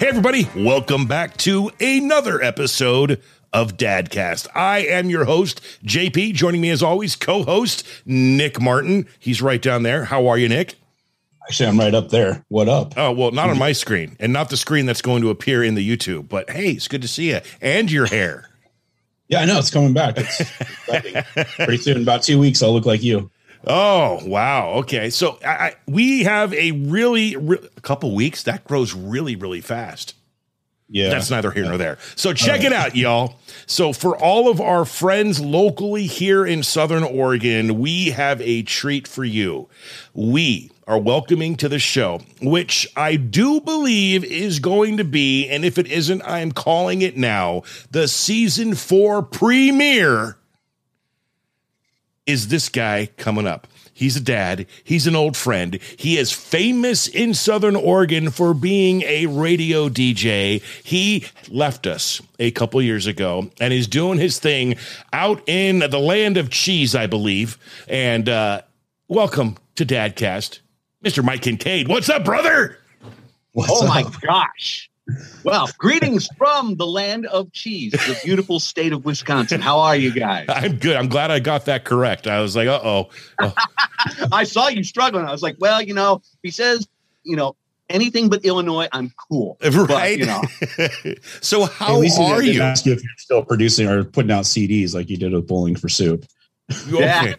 everybody, welcome back to another episode of Dadcast. I am your host, JP. Joining me as always, co-host Nick Martin. He's right down there. How are you, Nick? Actually, I'm right up there. What up? Oh, well, not on my screen and not the screen that's going to appear in the YouTube, but hey, it's good to see you and your hair. Yeah, I know. It's coming back. It's pretty soon, about 2 weeks, I'll look like you. Oh, wow. Okay. So we have a a couple weeks that grows really, really fast. Yeah. That's neither here nor there. So check it out, y'all. So for all of our friends locally here in Southern Oregon, we have a treat for you. We are welcoming to the show, which I do believe is going to be, and if it isn't, I'm calling it now, the season 4 premiere is this guy coming up. He's a dad. He's an old friend. He is famous in Southern Oregon for being a radio DJ. He left us a couple years ago and is doing his thing out in the land of cheese, I believe. And welcome to Dadcast, Mr. Mike Kincaid. What's up, brother? What's up? My gosh. Well, greetings from the land of cheese, the beautiful state of Wisconsin. How are you guys? I'm good. I'm glad I got that correct. I was like, uh-oh. I saw you struggling. I was like, well, he says, anything but Illinois, I'm cool. Right. But, So how are you? Ask you if you're still producing or putting out CDs like you did with Bowling for Soup. Okay.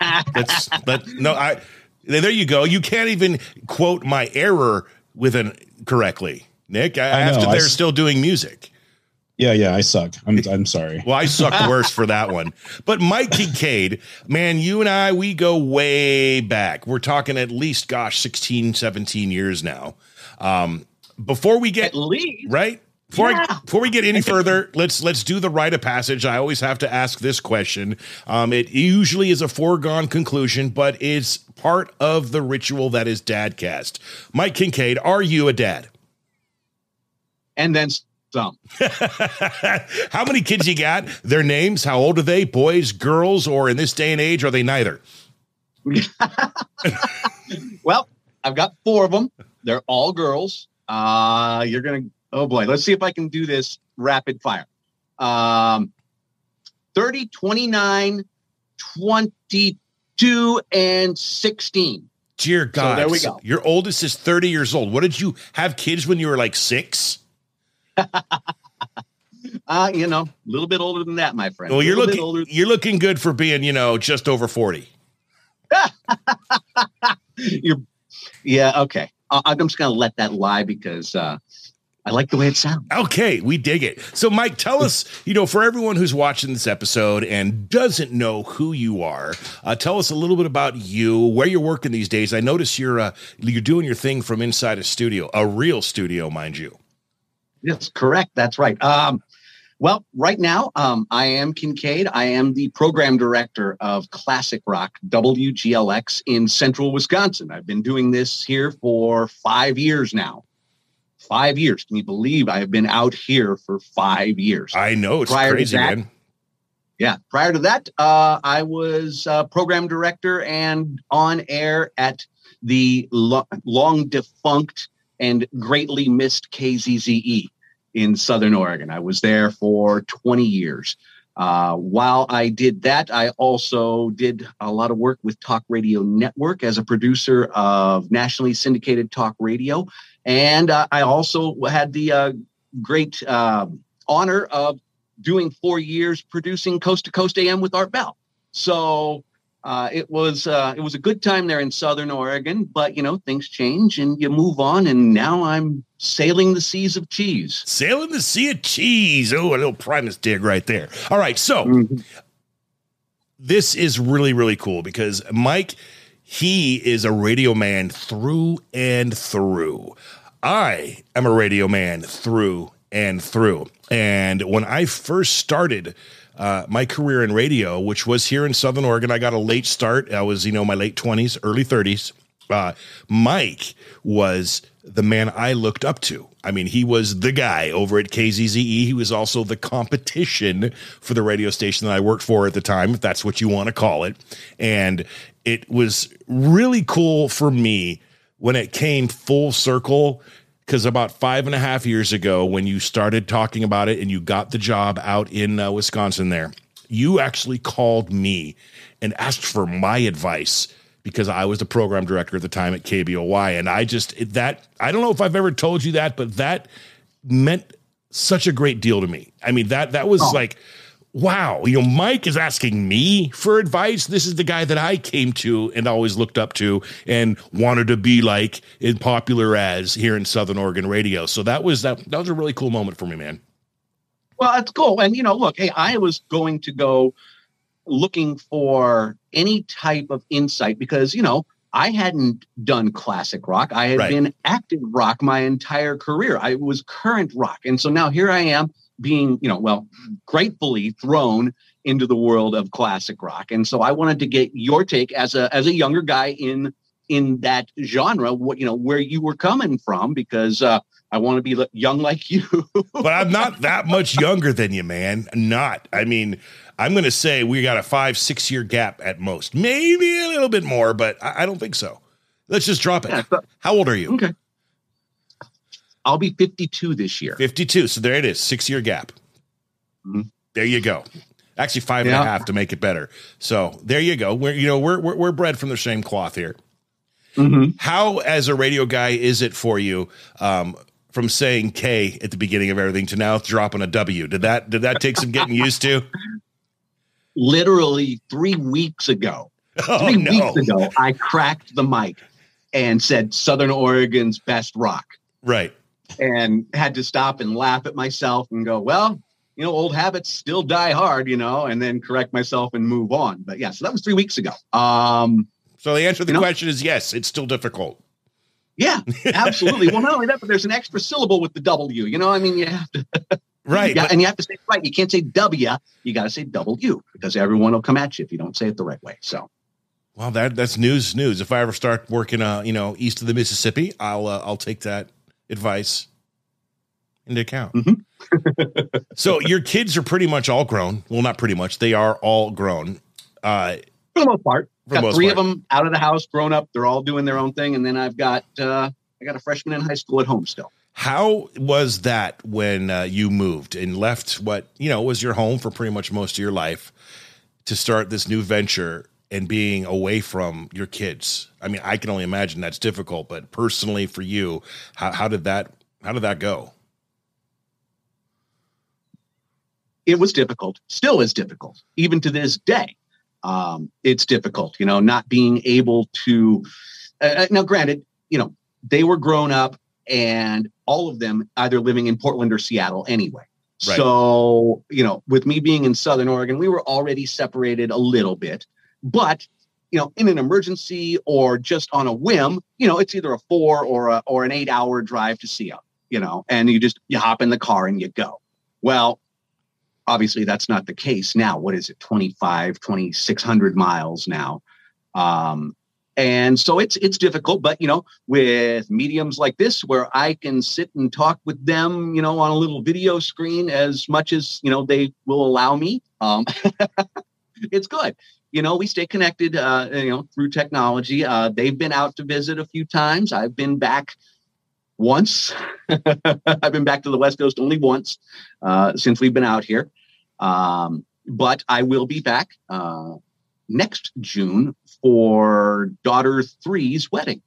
There you go. You can't even quote my error correctly. Nick, they're still doing music. Yeah, I suck. I'm sorry. Well, I suck worse for that one. But Mike Kincaid, man, you and I, we go way back. We're talking at least, 16, 17 years now. Before we get right. Before we get any further, let's do the rite of passage. I always have to ask this question. It usually is a foregone conclusion, but it's part of the ritual that is Dadcast. Mike Kincaid, are you a dad? And then some. How many kids you got? Their names? How old are they? Boys, girls, or in this day and age, are they neither? Well, I've got 4 of them. They're all girls. Oh boy, let's see if I can do this rapid fire. 30, 29, 22, and 16. Dear God. So there we go. Your oldest is 30 years old. What did you have kids when you were like 6? A little bit older than that, my friend. Well, you're looking good for being, just over 40. Yeah. Okay. I'm just going to let that lie because, I like the way it sounds. Okay, we dig it. So, Mike, tell us, for everyone who's watching this episode and doesn't know who you are, tell us a little bit about you, where you're working these days. I notice you're doing your thing from inside a studio, a real studio, mind you. Yes, correct. That's right. Well, right now, I am Kincaid. I am the program director of Classic Rock WGLX in central Wisconsin. I've been doing this here for 5 years now. 5 years. Can you believe I have been out here for 5 years? I know. It's crazy, man. Yeah. Prior to that, I was program director and on air at the long defunct and greatly missed KZZE in Southern Oregon. I was there for 20 years. While I did that, I also did a lot of work with Talk Radio Network as a producer of nationally syndicated talk radio. And I also had the great honor of doing 4 years producing Coast to Coast AM with Art Bell. So it was a good time there in Southern Oregon, but things change and you move on. And now I'm sailing the seas of cheese. Sailing the sea of cheese. Oh, a little Primus dig right there. All right. So This is really, really cool because Mike, he is a radio man through and through. I am a radio man through and through. And when I first started my career in radio, which was here in Southern Oregon, I got a late start. I was, my late 20s, early 30s. Mike was the man I looked up to. I mean, he was the guy over at KZZE. He was also the competition for the radio station that I worked for at the time, if that's what you want to call it. And it was really cool for me when it came full circle, because about 5.5 years ago, when you started talking about it and you got the job out in Wisconsin there, you actually called me and asked for my advice because I was the program director at the time at KBOY. And I don't know if I've ever told you that, but that meant such a great deal to me. I mean, that was like, wow, Mike is asking me for advice. This is the guy that I came to and always looked up to and wanted to be like and popular as here in Southern Oregon radio. So that was a really cool moment for me, man. Well, that's cool. And, look, hey, I was going to go looking for any type of insight because, I hadn't done classic rock. I had been active rock my entire career. I was current rock. And so now here I am being, gratefully thrown into the world of classic rock. And so I wanted to get your take as a younger guy in that genre, where you were coming from, because I want to be young like you. But I'm not that much younger than you, man. I'm going to say we got a 5-6 year gap at most, maybe a little bit more, but I don't think so. Let's just drop it. Yeah, how old are you? Okay. I'll be 52 this year. 52. So there it is. 6 year gap. Mm-hmm. There you go. Actually 5.5 to make it better. So there you go. We're bred from the same cloth here. Mm-hmm. How, as a radio guy, is it for you from saying K at the beginning of everything to now dropping a W? Did that take some getting used to? Literally 3 weeks ago. Weeks ago, I cracked the mic and said Southern Oregon's best rock. Right. And had to stop and laugh at myself and go, well, old habits still die hard, and then correct myself and move on. But yeah, so that was 3 weeks ago. So the answer to the question is yes, it's still difficult. Yeah, absolutely. Well, not only that, but there's an extra syllable with the W. You have to. Right. And you have to say it right. You can't say W. You got to say W because everyone will come at you if you don't say it the right way. So. Well, that's news. If I ever start working, east of the Mississippi, I'll take that advice into account. Mm-hmm. So your kids are pretty much all grown. Well, not pretty much. They are all grown. For the most part. Got three of them out of the house, grown up. They're all doing their own thing. And then I got a freshman in high school at home still. How was that when you moved and left what, was your home for pretty much most of your life to start this new venture and being away from your kids? I mean, I can only imagine that's difficult, but personally for you, how did that go? It was difficult, still is difficult, even to this day. It's difficult, not being able to, now granted, they were grown up and all of them either living in Portland or Seattle anyway. Right. So, with me being in Southern Oregon, we were already separated a little bit, but, in an emergency or just on a whim, it's either a 4 or an 8 hour drive to see them, and you hop in the car and you go. Well, obviously that's not the case now. What is it? 2,600 miles now. And so it's difficult, but, with mediums like this, where I can sit and talk with them, on a little video screen as much as, they will allow me. It's good. We stay connected, through technology. They've been out to visit a few times. I've been back once. I've been back to the West Coast only once since we've been out here. But I will be back next June for daughter 3's wedding.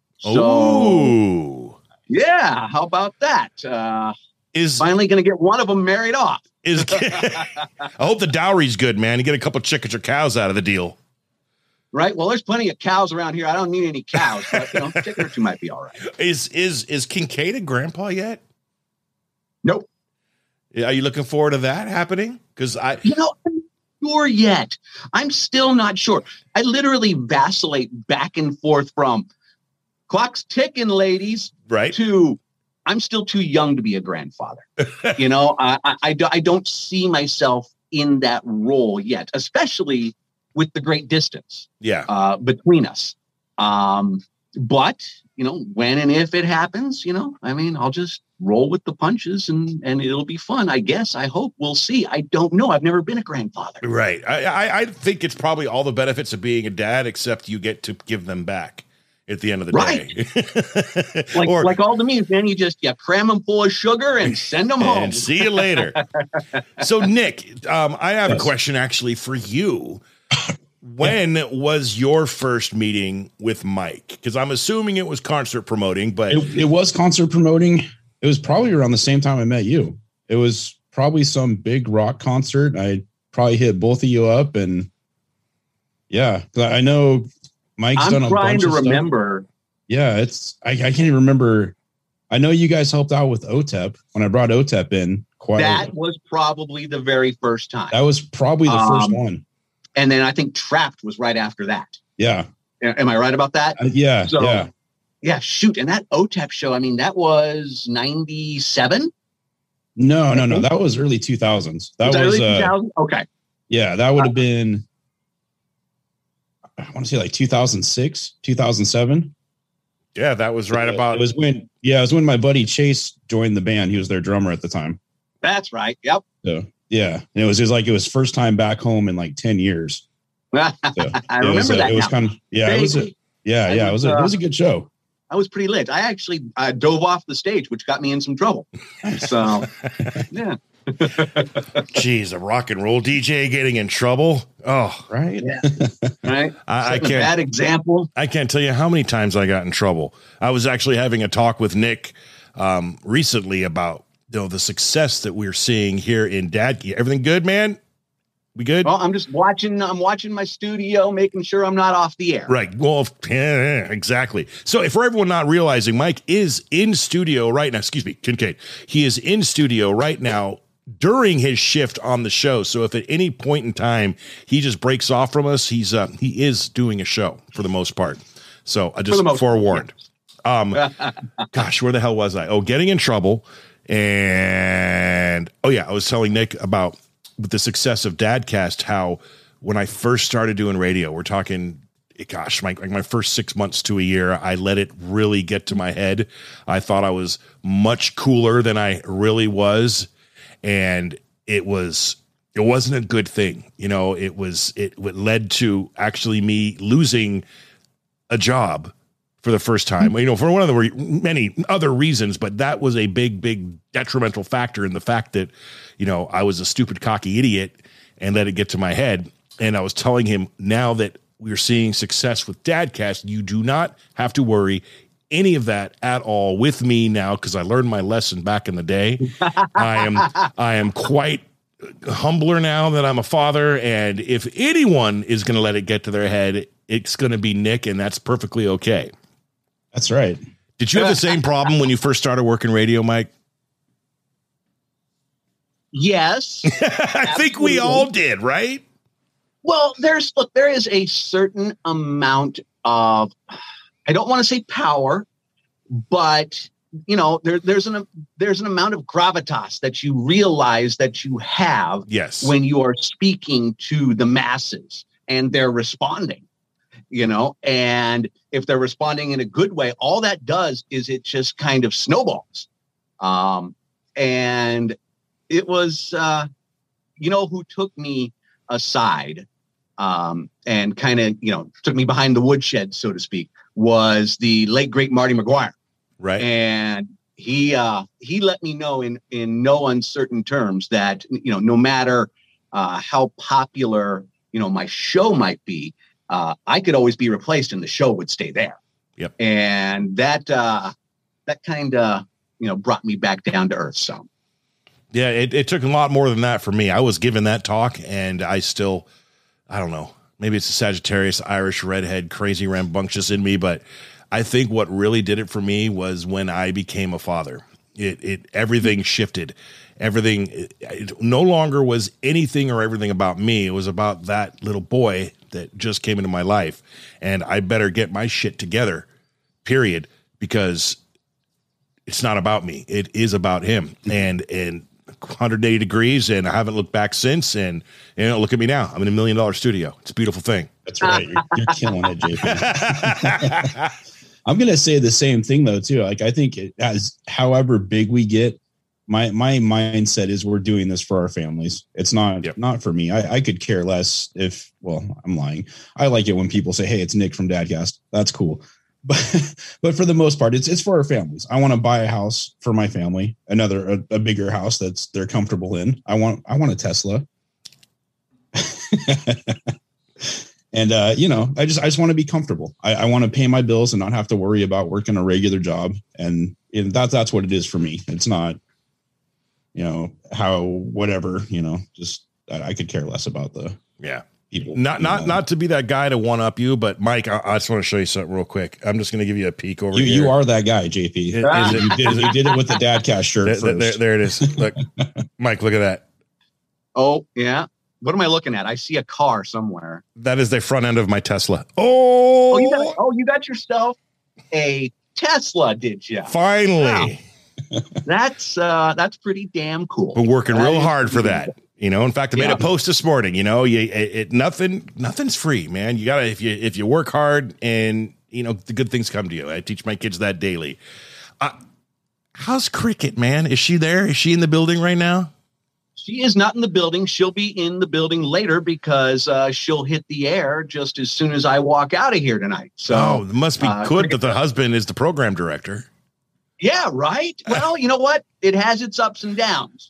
So, yeah, how about that? Is finally going to get one of them married off. I hope the dowry's good, man. You get a couple chickens or cows out of the deal. Right. Well, there's plenty of cows around here. I don't need any cows, but chicken or two might be all right. Is Kincaid a grandpa yet? Nope. Are you looking forward to that happening? Because I'm not sure yet. I'm still not sure. I literally vacillate back and forth from clock's ticking, ladies, right, to I'm still too young to be a grandfather. I don't see myself in that role yet, especially with the great distance between us. But, when and if it happens, I'll just roll with the punches and it'll be fun. I guess. I hope. We'll see. I don't know. I've never been a grandfather. Right. I think it's probably all the benefits of being a dad, except you get to give them back. at the end of the Right. day. Like all the memes, man. You cram them full of sugar and send them home. And see you later. So, Nick, I have a question actually for you. When was your first meeting with Mike? Because I'm assuming it was concert promoting, but it was concert promoting. It was probably around the same time I met you. It was probably some big rock concert. I probably hit both of you up, and yeah, I know Mike's done a bunch of stuff. I'm trying to remember. Yeah, I can't even remember. I know you guys helped out with OTEP when I brought OTEP in. That was probably the very first time. That was probably the first one. And then I think Trapped was right after that. Yeah. Am I right about that? Yeah. So, yeah. Yeah, shoot. And that OTEP show, I mean, that was 97? No. That was early 2000s. That was early 2000s? Okay. Yeah, that would have been, I want to say like 2006, 2007. Yeah, that was right about. It was when my buddy Chase joined the band. He was their drummer at the time. That's right. Yep. So, yeah. And it was like it was first time back home in like 10 years. So I remember that. It was kind of, it was a good show. I was pretty lit. I actually dove off the stage, which got me in some trouble. So, yeah. Jeez, a rock and roll DJ getting in trouble. Oh, right. Yeah. Right. I can't. Bad example. I can't tell you how many times I got in trouble. I was actually having a talk with Nick recently about the success that we're seeing here in Dadke. Everything good, man? We good? Well, I'm just watching. I'm watching my studio, making sure I'm not off the air. Right. Well, exactly. So for everyone not realizing, Mike is in studio right now. Excuse me, Kincaid. He is in studio right now during his shift on the show. So if at any point in time he just breaks off from us, he is doing a show for the most part. So I just forewarned. Gosh, where the hell was I? Oh, getting in trouble. And I was telling Nick about with the success of Dadcast, how when I first started doing radio, we're talking, gosh, my first 6 months to a year, I let it really get to my head. I thought I was much cooler than I really was. And it wasn't a good thing. It led to actually me losing a job for the first time, for one of the many other reasons, but that was a big, big detrimental factor in the fact that, I was a stupid, cocky idiot and let it get to my head. And I was telling him, now that we're seeing success with Dadcast, you do not have to worry any of that at all with me now, because I learned my lesson back in the day. I am quite humbler now that I'm a father, and if anyone is going to let it get to their head, it's going to be Nick, and that's perfectly okay. That's right. Did you have the same problem when you first started working radio, Mike? Yes. I think we all did, right? Well, there is a certain amount of, I don't want to say power, but there's an amount of gravitas that you realize that you have when you are speaking to the masses and they're responding, and if they're responding in a good way, all that does is it just kind of snowballs. And it was, who took me aside and kind of, took me behind the woodshed, so to speak, was the late, great Marty McGuire. Right. And he let me know in no uncertain terms that, no matter how popular, my show might be, I could always be replaced and the show would stay there. Yep. And that kind of, brought me back down to earth. So. Yeah, it took a lot more than that for me. I was given that talk, and I don't know, maybe it's a Sagittarius, Irish, redhead, crazy, rambunctious in me, but I think what really did it for me was when I became a father. Everything shifted. It no longer was anything or everything about me. It was about that little boy that just came into my life, and I better get my shit together, period, because it's not about me. It is about him. And 180 degrees, and I haven't looked back since. And look at me now. I'm in $1 million studio. It's a beautiful thing. That's right. You're killing it, JP. I'm gonna say the same thing though too. Like I think as however big we get, my mindset is we're doing this for our families. It's not for me. I could care less I'm lying. I like it when people say, "Hey, it's Nick from Dadcast." That's cool. but for the most part, it's for our families. I want to buy a house for my family, a bigger house they're comfortable in. I want a Tesla. And I just want to be comfortable. I want to pay my bills and not have to worry about working a regular job. And that's what it is for me. It's not, just I could care less about the people. Not to be that guy to one up you, but Mike, I just want to show you something real quick. I'm just going to give you a peek over here. You are that guy, JP. You did it with the Dadcast shirt first. There it is. Look, Mike, look at that. Oh yeah. What am I looking at? I see a car somewhere. That is the front end of my Tesla. You got yourself a Tesla, did you? Finally. Wow. That's pretty damn cool. Been working real hard for that. In fact, I made a post this morning. Nothing's free, man. You gotta if you work hard and the good things come to you. I teach my kids that daily. How's Cricket, man? Is she there? Is she in the building right now? She is not in the building. She'll be in the building later because she'll hit the air just as soon as I walk out of here tonight. So it must be good that the husband is the program director. Yeah, right. Well, you know what? It has its ups and downs.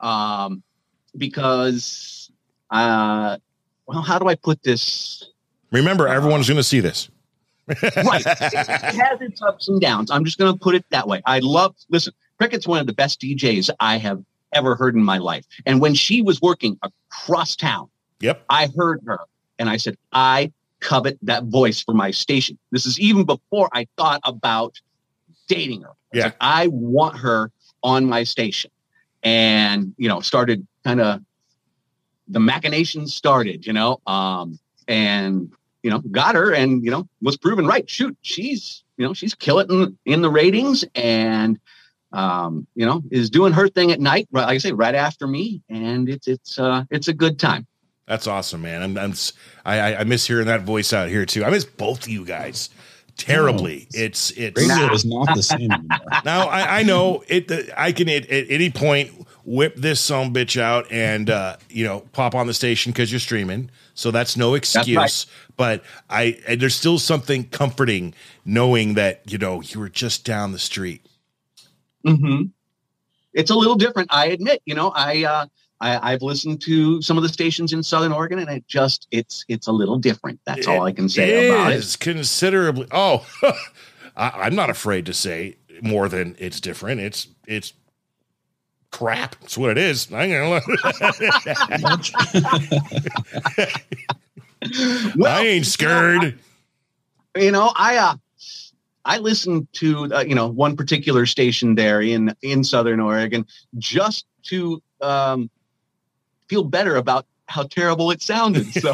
Because, how do I put this? Remember, everyone's going to see this. Right. It has its ups and downs. I'm just going to put it that way. Listen, Cricket's one of the best DJs I have ever heard in my life. And when she was working across town, I heard her and I said, I covet that voice for my station. This is even before I thought about dating her. I want her on my station. And, started kind of the machinations started, and, got her and, was proven right. Shoot, she's killing in the ratings and, is doing her thing at night, like I say, right after me. And it's a good time. That's awesome, man. I miss hearing that voice out here too. I miss both of you guys terribly. It's radio is not the same anymore. Now I know it. I can at any point whip this son bitch out and pop on the station because you're streaming. So that's no excuse. But there's still something comforting knowing that you were just down the street. Mm-hmm. It's a little different, I admit. I've listened to some of the stations in Southern Oregon, and it's a little different. That's all I can say about it. It's considerably. I'm not afraid to say more than it's different. It's crap. That's what it is. I ain't scared. I listened to one particular station there in Southern Oregon just to feel better about how terrible it sounded. So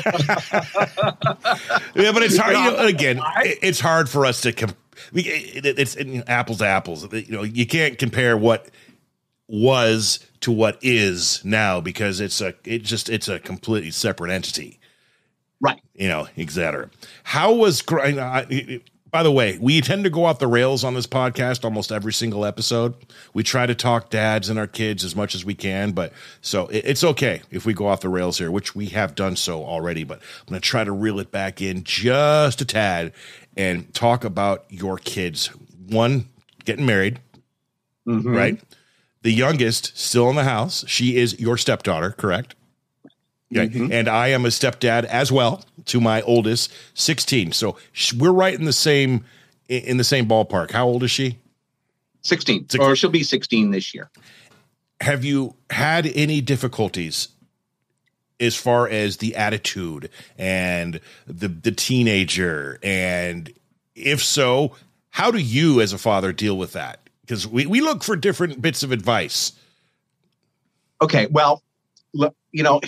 yeah, but it's hard. Again, it's hard for us to it's apples to apples. You can't compare what was to what is now because it's a completely separate entity. Right. Etc. How was by the way, we tend to go off the rails on this podcast almost every single episode. We try to talk dads and our kids as much as we can, but so it's okay if we go off the rails here, which we have done so already, but I'm going to try to reel it back in just a tad and talk about your kids. One, getting married, right? The youngest still in the house. She is your stepdaughter, correct? Yeah, and I am a stepdad as well to my oldest, 16. So we're right in the same ballpark. How old is she? 16. Or she'll be 16 this year. Have you had any difficulties as far as the attitude and the teenager? And if so, how do you as a father deal with that? Because we look for different bits of advice. Okay, well, look,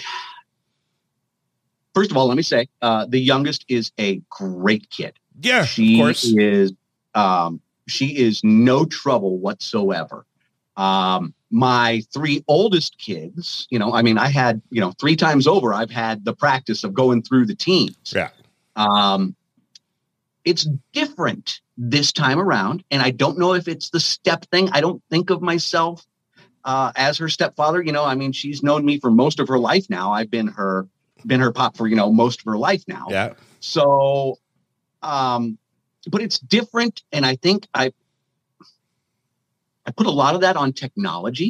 first of all, let me say, the youngest is a great kid. Yeah, she of course. She is no trouble whatsoever. My three oldest kids, I had, 3 times over, I've had the practice of going through the teams. Yeah. It's different this time around. And I don't know if it's the step thing. I don't think of myself as her stepfather. She's known me for most of her life now. I've been her pop for, most of her life now. Yeah. So, but it's different. And I think I put a lot of that on technology.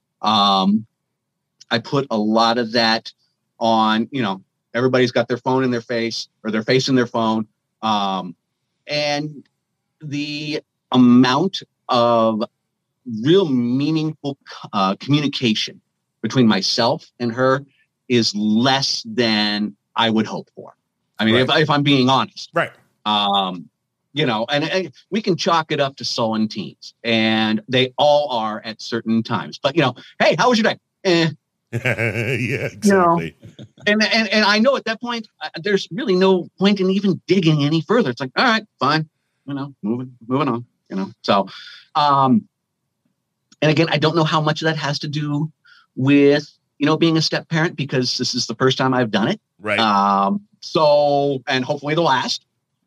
I put a lot of that on, everybody's got their phone in their face or their face in their phone. And the amount of real meaningful communication between myself and her is less than I would hope for. I mean, right. if I'm being honest, Right. and we can chalk it up to sullen teens, and they all are at certain times. But hey, how was your day? Yeah, exactly. And I know at that point, there's really no point in even digging any further. It's like, all right, fine, moving on, So, and again, I don't know how much of that has to do with being a step parent, because this is the first time I've done it. Right. So, and hopefully the last.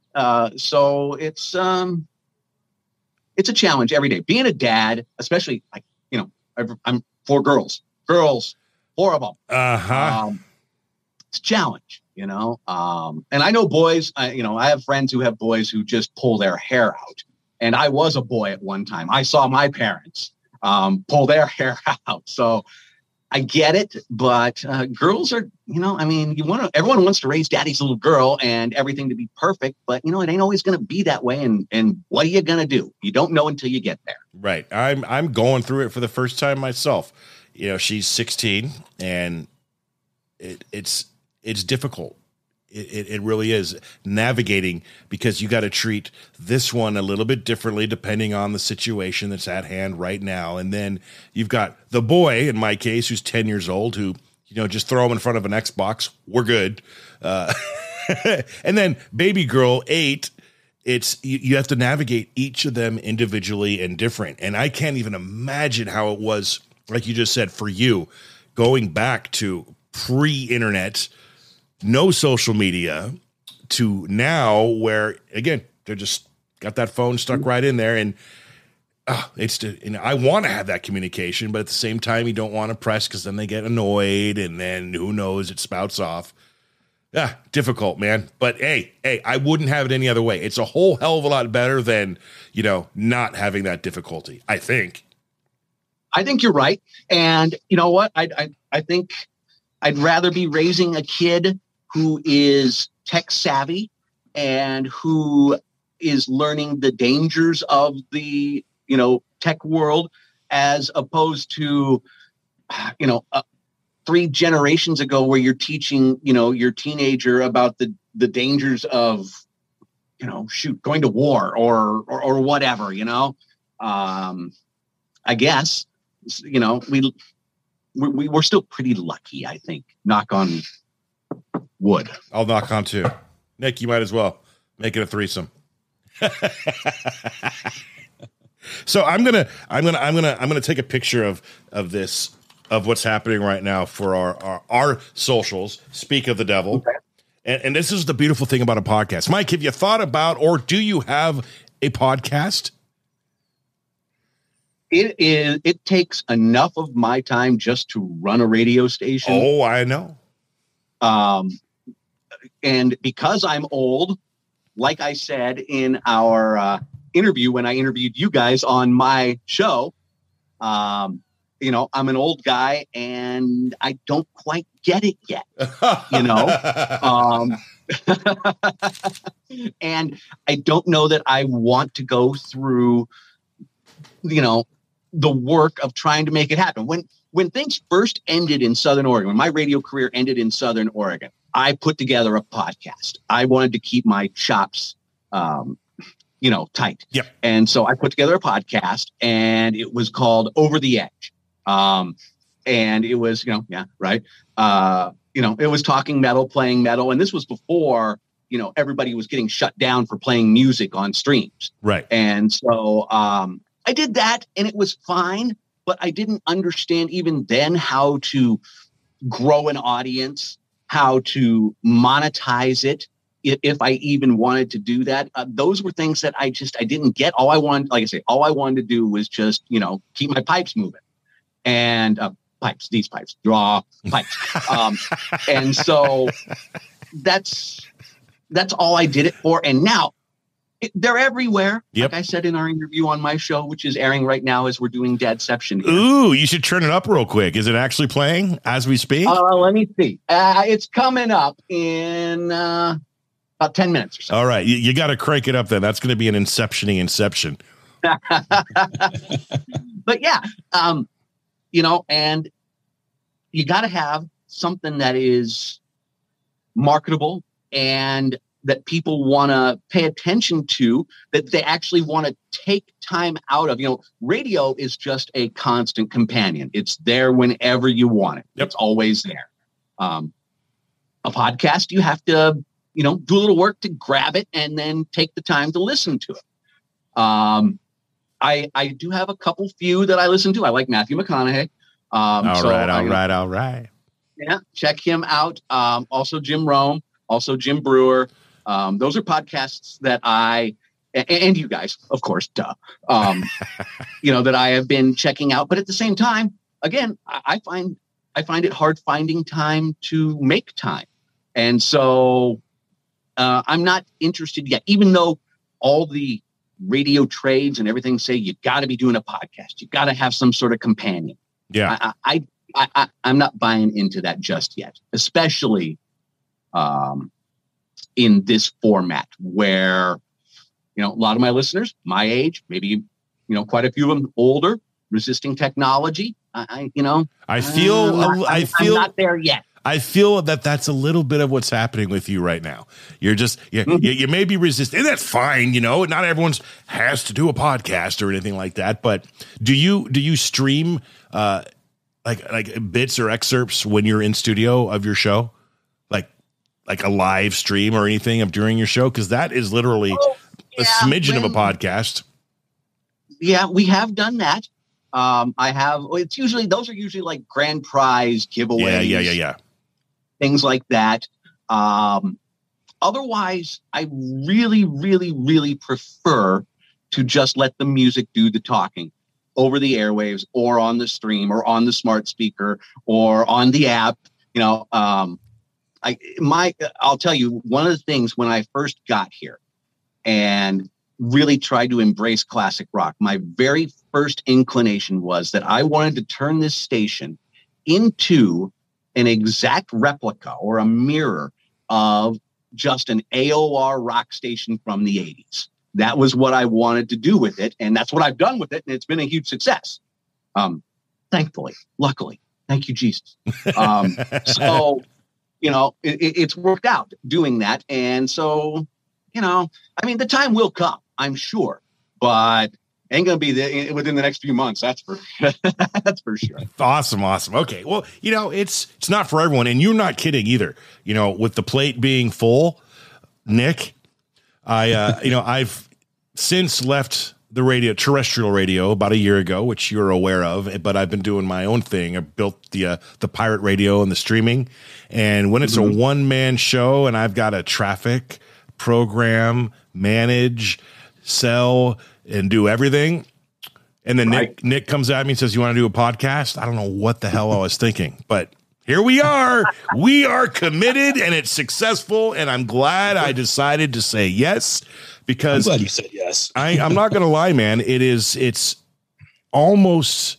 So it's a challenge every day. Being a dad, especially I'm 4 girls, 4 of them. It's a challenge, and I know boys, I have friends who have boys who just pull their hair out. And I was a boy at one time. I saw my parents pull their hair out. So I get it, but girls are, everyone wants to raise daddy's little girl and everything to be perfect, but it ain't always going to be that way. And what are you going to do? You don't know until you get there. Right. I'm going through it for the first time myself. She's 16, and it's difficult. It really is navigating, because you got to treat this one a little bit differently depending on the situation that's at hand right now. And then you've got the boy, in my case, who's 10 years old, who, just throw him in front of an Xbox. We're good. And then baby girl, 8, you have to navigate each of them individually and different. And I can't even imagine how it was, like you just said, for you, going back to pre-internet, no social media, to now where, again, they're just got that phone stuck right in there. And I want to have that communication, but at the same time, you don't want to press, because then they get annoyed, and then who knows, it spouts off. Yeah, difficult, man. But hey, I wouldn't have it any other way. It's a whole hell of a lot better than, not having that difficulty, I think. I think you're right. And you know what? I think I'd rather be raising a kid who is tech savvy and who is learning the dangers of the, tech world, as opposed to, 3 generations ago, where you're teaching, your teenager about the dangers of, going to war or whatever, I guess, we're still pretty lucky, I think. Knock on wood. I'll knock on 2. Nick, you might as well make it a threesome. So I'm gonna take a picture of this, of what's happening right now for our socials. Speak of the devil. Okay. And this is the beautiful thing about a podcast. Mike, have you thought about, or do you have a podcast? It takes enough of my time just to run a radio station. Oh, I know. And because I'm old, like I said in our interview, when I interviewed you guys on my show, I'm an old guy and I don't quite get it yet, and I don't know that I want to go through, the work of trying to make it happen. When things first ended in Southern Oregon, when my radio career ended in Southern Oregon, I put together a podcast. I wanted to keep my chops, tight. Yep. And so I put together a podcast, and it was called Over the Edge. And it was, right. It was talking metal, playing metal. And this was before, everybody was getting shut down for playing music on streams. Right. And so, I did that, and it was fine, but I didn't understand even then how to grow an audience, how to monetize it, if I even wanted to do that. Those were things that I didn't get. All I wanted to do was just, keep my pipes moving, and these pipes, draw pipes. And so that's all I did it for. And now They're everywhere. Yep. Like I said in our interview on my show, which is airing right now as we're doing Dadception here. Ooh, you should turn it up real quick. Is it actually playing as we speak? Let me see. It's coming up in about 10 minutes or so. All right. You got to crank it up then. That's going to be an inception. But yeah, and you got to have something that is marketable and that people want to pay attention to, that they actually want to take time out of. Radio is just a constant companion. It's there whenever you want it. Yep. It's always there. A podcast, you have to, do a little work to grab it and then take the time to listen to it. I do have a few that I listen to. I like Matthew McConaughey. All right. Yeah, check him out. Also Jim Rome, also Jim Brewer. Those are podcasts that and you guys, of course, that I have been checking out. But at the same time, again, I find it hard finding time to make time. And so I'm not interested yet, even though all the radio trades and everything say you got to be doing a podcast. You got to have some sort of companion. Yeah. I'm not buying into that just yet, especially in this format where, a lot of my listeners, my age, maybe, quite a few of them older, resisting technology. I'm not there yet. I feel that that's a little bit of what's happening with you right now. You're just, you may be resistant, and that's fine. Not everyone has to do a podcast or anything like that. But do you stream like bits or excerpts when you're in studio of your show, like a live stream or anything of during your show? Because that is literally a smidgen of a podcast. Yeah, we have done that. Those are usually like grand prize giveaways. Yeah. Things like that. Otherwise, I really, really, really prefer to just let the music do the talking over the airwaves or on the stream or on the smart speaker or on the app. I'll tell you, one of the things when I first got here and really tried to embrace classic rock, my very first inclination was that I wanted to turn this station into an exact replica or a mirror of just an AOR rock station from the 80s. That was what I wanted to do with it. And that's what I've done with it. And it's been a huge success. Thankfully, luckily, thank you, Jesus. It's worked out doing that. And so, the time will come, I'm sure, but ain't going to be within the next few months. That's for sure. Awesome. Okay. Well, it's not for everyone, and you're not kidding either. With the plate being full, Nick, I've since left the terrestrial radio about a year ago, which you're aware of, but I've been doing my own thing. I built the pirate radio and the streaming. And when it's a one-man show and I've got to traffic, program, manage, sell, and do everything, and then Nick comes at me and says, "You want to do a podcast?" I don't know what the hell I was thinking, but here we are. We are committed, and it's successful, and I'm glad I decided to say yes, because I'm glad you said yes. I'm not going to lie, man. It's almost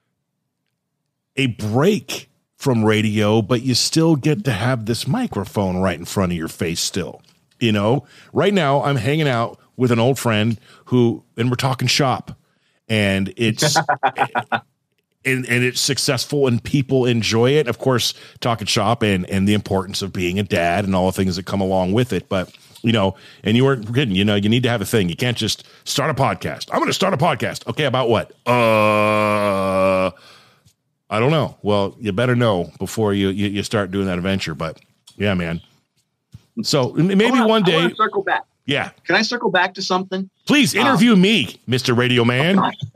a break from radio, but you still get to have this microphone right in front of your face still. Right now I'm hanging out with an old friend and we're talking shop, and it's and it's successful and people enjoy it. Of course, talking shop and the importance of being a dad and all the things that come along with it. But, and you weren't kidding, you need to have a thing. You can't just start a podcast. I'm going to start a podcast. Okay. About what? I don't know. Well, you better know before you start doing that adventure. But yeah, man. So maybe one day. I want to circle back. Yeah. Can I circle back to something? Please interview me, Mr. Radio Man.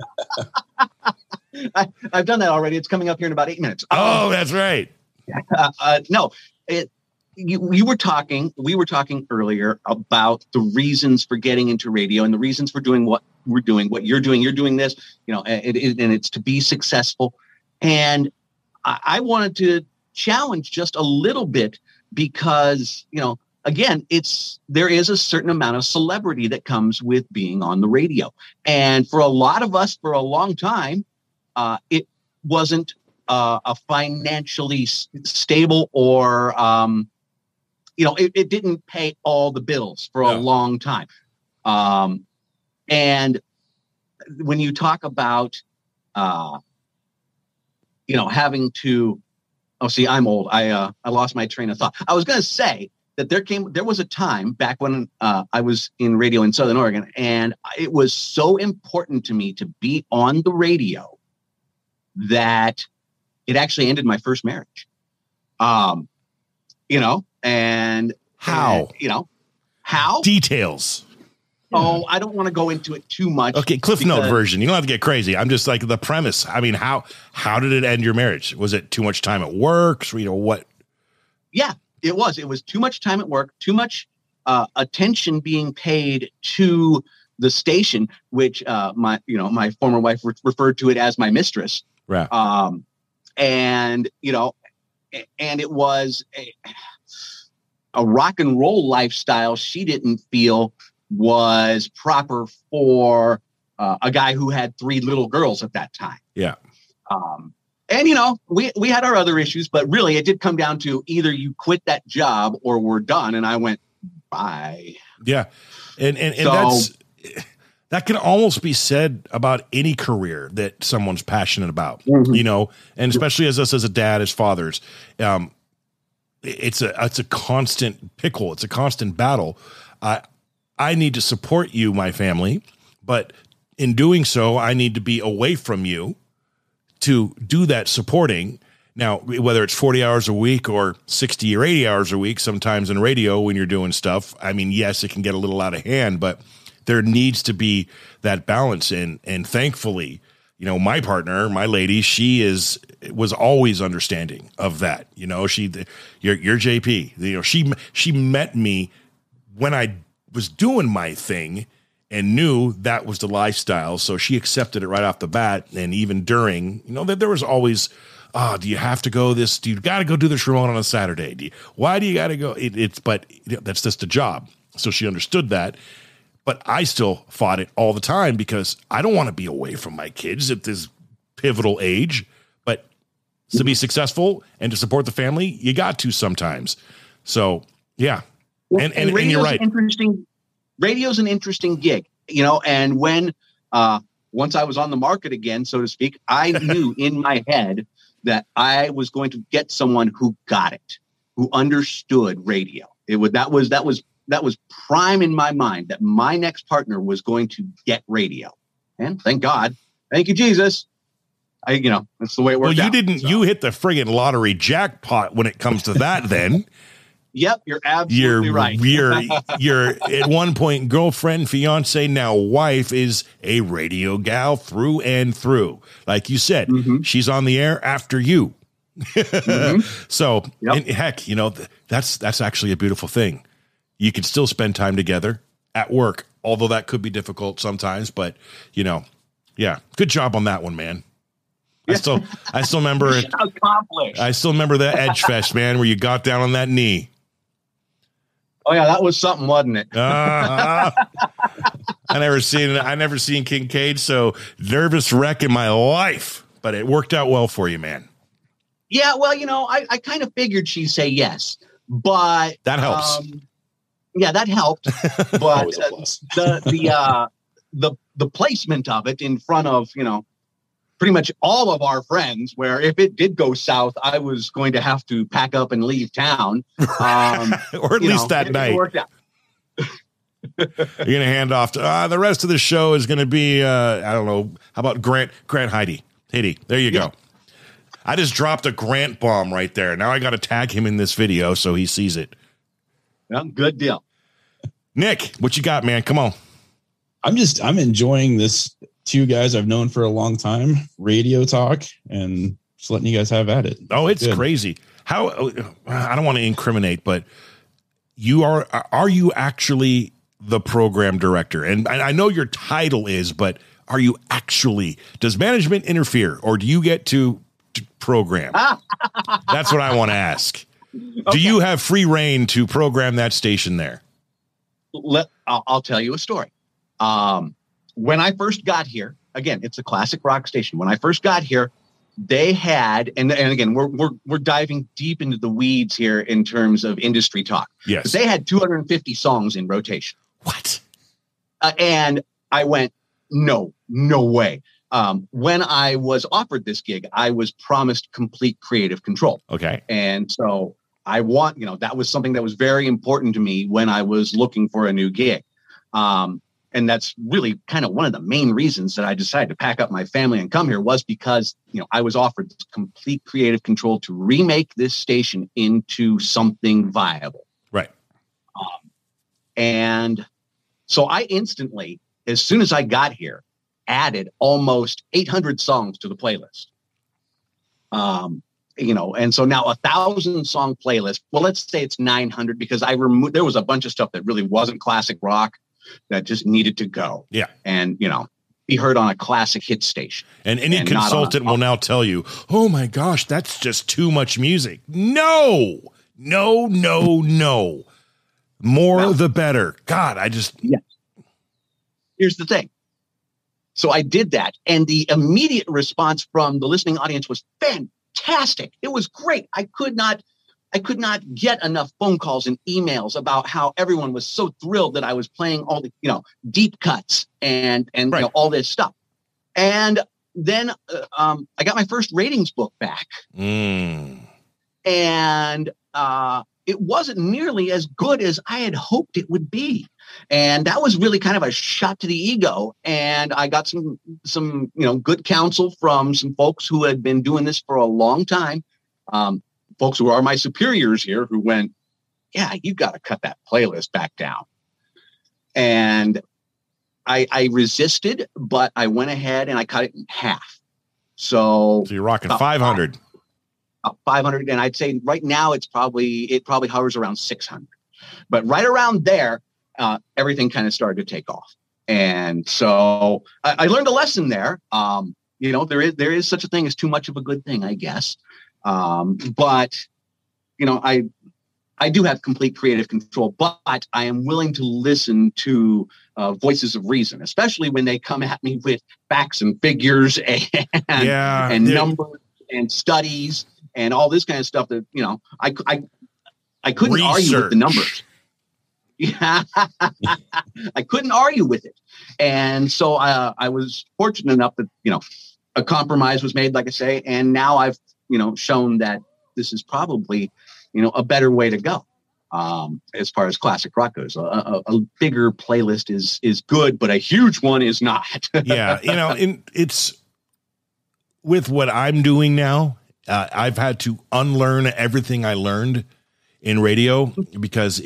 I've done that already. It's coming up here in about 8 minutes. Oh, that's right. No, we were talking earlier about the reasons for getting into radio and the reasons for doing what we're doing, what you're doing. You're doing this, and it's to be successful. And I wanted to challenge just a little bit because, again, there is a certain amount of celebrity that comes with being on the radio. And for a lot of us, for a long time, it wasn't a financially stable or, it didn't pay all the bills for a long time. And when you talk about, having to, I'm old. I lost my train of thought. I was going to say that there was a time back when I was in radio in Southern Oregon, and it was so important to me to be on the radio that it actually ended my first marriage. And how? How? Details. Oh, I don't want to go into it too much. Okay, Cliff Note version. You don't have to get crazy. I'm just like the premise. I mean, how did it end your marriage? Was it too much time at work? What? Yeah, it was. It was too much time at work, too much attention being paid to the station, which my former wife referred to it as my mistress. Right. And it was a rock and roll lifestyle she didn't feel was proper for a guy who had 3 little girls at that time. Yeah. And we had our other issues, but really it did come down to either you quit that job or we're done. And I went, bye. Yeah. And so, that can almost be said about any career that someone's passionate about, and especially as us as a dad, as fathers, it's a constant pickle. It's a constant battle. I need to support you, my family, but in doing so, I need to be away from you to do that supporting. Now, whether it's 40 hours a week or 60 or 80 hours a week, sometimes in radio when you're doing stuff, I mean, yes, it can get a little out of hand, but there needs to be that balance. And thankfully, my partner, my lady, was always understanding of that. You're JP, she met me when I was doing my thing and knew that was the lifestyle. So she accepted it right off the bat. And even during, that there was always, do you have to go this? Do you got to go do this remote on a Saturday? Why do you got to go? But that's just a job. So she understood that. But I still fought it all the time because I don't want to be away from my kids at this pivotal age. But to be successful and to support the family, you got to sometimes. So, yeah. Well, and you're right. Radio's an interesting gig, and when once I was on the market again, so to speak, I knew in my head that I was going to get someone who got it, who understood radio. That was prime in my mind that my next partner was going to get radio. And thank God, thank you, Jesus. That's the way it worked out. You hit the friggin' lottery jackpot when it comes to that then. Yep, you're absolutely right. Your at one point girlfriend, fiance, now wife is a radio gal through and through. Like you said, she's on the air after you. So, and heck, that's actually a beautiful thing. You can still spend time together at work, although that could be difficult sometimes. But yeah, good job on that one, man. I still remember it. Accomplished. I still remember that Edge Fest, man, where you got down on that knee. Oh yeah, that was something, wasn't it? I never seen Kincaid so nervous wreck in my life, but it worked out well for you, man. Yeah, well, I kind of figured she'd say yes, but that helps. Yeah, that helped. But the placement of it in front of pretty much all of our friends, where if it did go south, I was going to have to pack up and leave town. Or at least that night. It worked out. You're going to hand off to the rest of the show is going to be, I don't know. How about Grant Heidi? There you go. I just dropped a Grant bomb right there. Now I got to tag him in this video so he sees it. Well, good deal. Nick, what you got, man? Come on. I'm enjoying this. 2 guys I've known for a long time, radio talk, and just letting you guys have at it. Oh, it's crazy. How, I don't want to incriminate, but are you actually the program director? And I know your title is, but are you actually, does management interfere or do you get to program? That's what I want to ask. Do you have free reign to program that station there? I'll tell you a story. When I first got here, again, it's a classic rock station. When I first got here, they had, and again, we're diving deep into the weeds here in terms of industry talk. Yes. But they had 250 songs in rotation. What? And I went, no way. When I was offered this gig, I was promised complete creative control. Okay. And so that was something that was very important to me when I was looking for a new gig. And that's really kind of one of the main reasons that I decided to pack up my family and come here, was because, I was offered complete creative control to remake this station into something viable. Right. And so I instantly, as soon as I got here, added almost 800 songs to the playlist. And so now 1,000-song playlist. Well, let's say it's 900, because there was a bunch of stuff that really wasn't classic rock that just needed to go. Yeah. And, be heard on a classic hit station. And any consultant will now tell you, oh my gosh, that's just too much music. No. More the better. God, Yeah. Here's the thing. So I did that, and the immediate response from the listening audience was fantastic. It was great. I could not get enough phone calls and emails about how everyone was so thrilled that I was playing all the, deep cuts and right. All this stuff. And then I got my first ratings book back. And it wasn't nearly as good as I had hoped it would be. And that was really kind of a shot to the ego. And I got some good counsel from some folks who had been doing this for a long time. Folks who are my superiors here, who went, yeah, you got to cut that playlist back down. And I resisted, but I went ahead and I cut it in half. So you're rocking 500. 500, and I'd say right now it probably hovers around 600. But right around there, everything kind of started to take off. And so I learned a lesson there. There is such a thing as too much of a good thing, I guess. But I do have complete creative control, but I am willing to listen to voices of reason, especially when they come at me with facts and figures and numbers and studies and all this kind of stuff that, I couldn't argue with the numbers. Yeah, I couldn't argue with it. And so I was fortunate enough that, a compromise was made, like I say, and now I've, shown that this is probably, a better way to go. As far as classic rock goes, a bigger playlist is good, but a huge one is not. Yeah. It's with what I'm doing now. I've had to unlearn everything I learned in radio because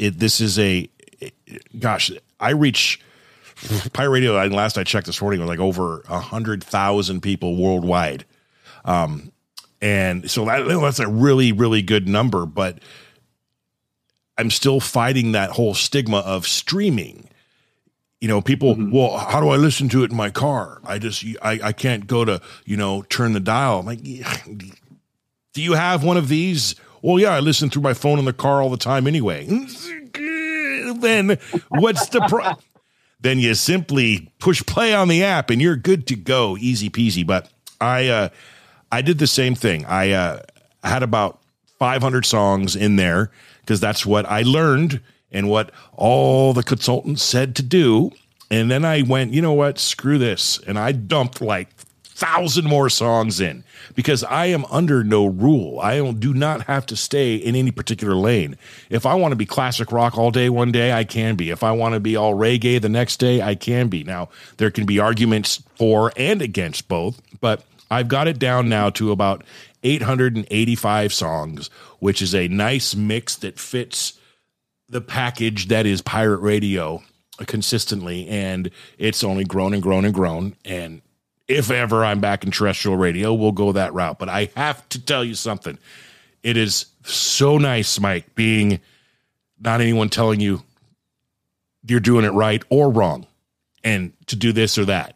I reach Pirate Radio. Last I checked this morning, was like over 100,000 people worldwide. And so that's a really, really good number, but I'm still fighting that whole stigma of streaming. People, well, how do I listen to it in my car? I can't go to, turn the dial. I'm like, do you have one of these? Well, yeah, I listen through my phone in the car all the time anyway. Then what's the Then you simply push play on the app and you're good to go. Easy peasy. But I did the same thing. I had about 500 songs in there because that's what I learned and what all the consultants said to do. And then I went, you know what, screw this. And I dumped like 1,000 more songs in because I am under no rule. I do not have to stay in any particular lane. If I want to be classic rock all day one day, I can be. If I want to be all reggae the next day, I can be. Now, there can be arguments for and against both, but I've got it down now to about 885 songs, which is a nice mix that fits the package that is pirate radio consistently. And it's only grown and grown and grown. And if ever I'm back in terrestrial radio, we'll go that route. But I have to tell you something. It is so nice, Mike, being not anyone telling you you're doing it right or wrong and to do this or that.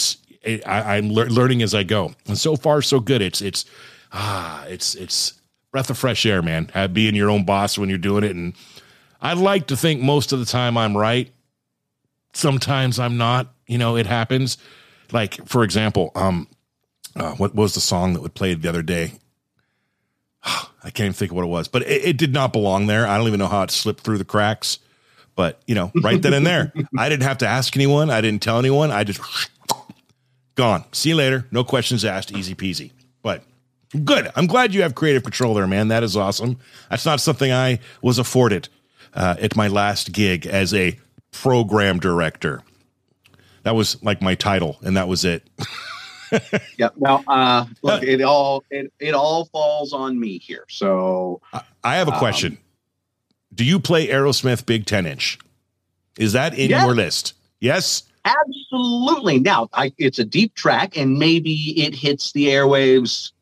I'm learning as I go. And so far, so good. It's breath of fresh air, man. Being your own boss when you're doing it. And I like to think most of the time I'm right. Sometimes I'm not, it happens. Like, for example, what was the song that would play the other day? I can't even think of what it was, but it did not belong there. I don't even know how it slipped through the cracks, but right then and there, I didn't have to ask anyone. I didn't tell anyone. I just gone. See you later. No questions asked. Easy peasy. But good. I'm glad you have creative control there, man. That is awesome. That's not something I was afforded at my last gig as a program director. That was like my title, and that was it. Yeah. Now, look, it all falls on me here. So I have a question. Do you play Aerosmith Big 10-inch? Is that in your list? Yes. Absolutely. Now, it's a deep track, and maybe it hits the airwaves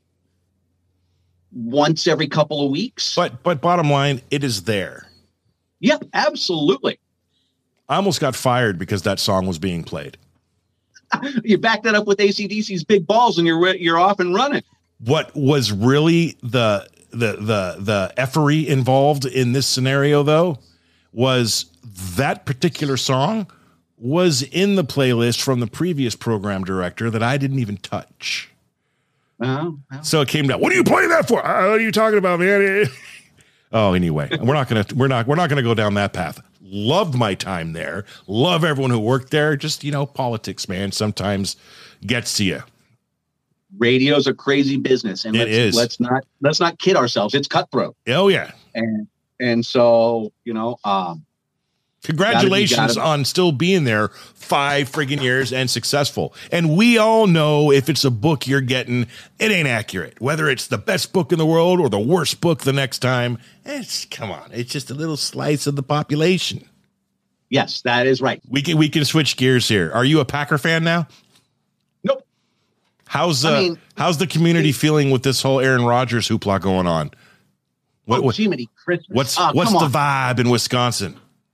once every couple of weeks. But bottom line, it is there. Yeah, absolutely. I almost got fired because that song was being played. You back that up with AC/DC's Big Balls, and you're off and running. What was really the effery involved in this scenario, though, was that particular song was in the playlist from the previous program director that I didn't even touch. So it came down. What are you playing that for? What are you talking about, man? Oh, anyway, we're not gonna go down that path. Loved my time there. Love everyone who worked there. Just, politics, man, sometimes gets to you. Radio's a crazy business, and let's not kid ourselves. It's cutthroat. Oh yeah. And so, congratulations on still being there 5 friggin' years and successful. And we all know if it's a book you're getting, it ain't accurate. Whether it's the best book in the world or the worst book the next time, come on. It's just a little slice of the population. Yes, that is right. We can switch gears here. Are you a Packer fan now? Nope. How's the community feeling with this whole Aaron Rodgers hoopla going on? Jiminy Christmas. What's the vibe in Wisconsin?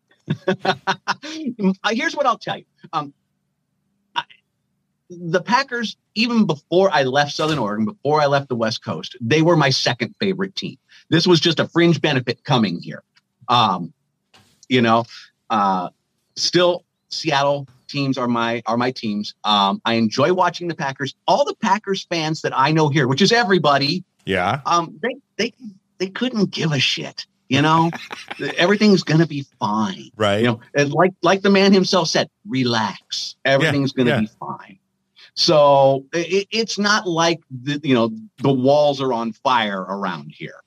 Here's what I'll tell you. The Packers, even before I left Southern Oregon, before I left the West Coast, they were my second favorite team. This was just a fringe benefit coming here. Still Seattle teams are my teams. I enjoy watching the Packers. All the Packers fans that I know here, which is everybody. Yeah. They couldn't give a shit. Everything's going to be fine. Right. And like the man himself said, relax. Everything's going to be fine. So it's not like the walls are on fire around here.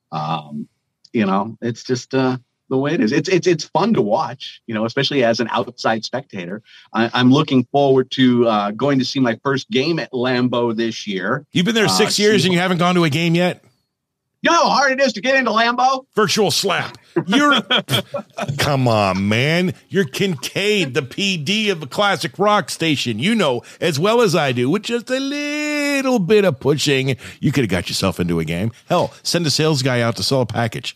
It's just the way it is. It's fun to watch, especially as an outside spectator. I'm looking forward to going to see my first game at Lambeau this year. You've been there 6 years and you haven't gone to a game yet? You know how hard it is to get into Lambeau? Virtual slap. Come on, man. You're Kincaid, the PD of a classic rock station. You know as well as I do, with just a little bit of pushing, you could have got yourself into a game. Hell, send a sales guy out to sell a package.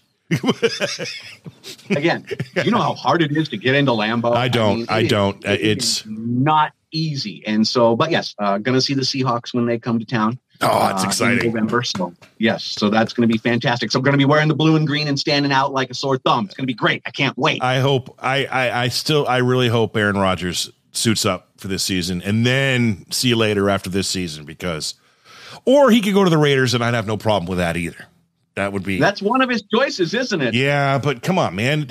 Again, you know how hard it is to get into Lambeau? I don't. It's not easy. And so, but yes, going to see the Seahawks when they come to town. Oh, that's exciting. In November. So, yes. So that's going to be fantastic. So I'm going to be wearing the blue and green and standing out like a sore thumb. It's going to be great. I can't wait. I hope I really hope Aaron Rodgers suits up for this season and then see you later after this season or he could go to the Raiders and I'd have no problem with that either. That's one of his choices, isn't it? Yeah, but come on, man.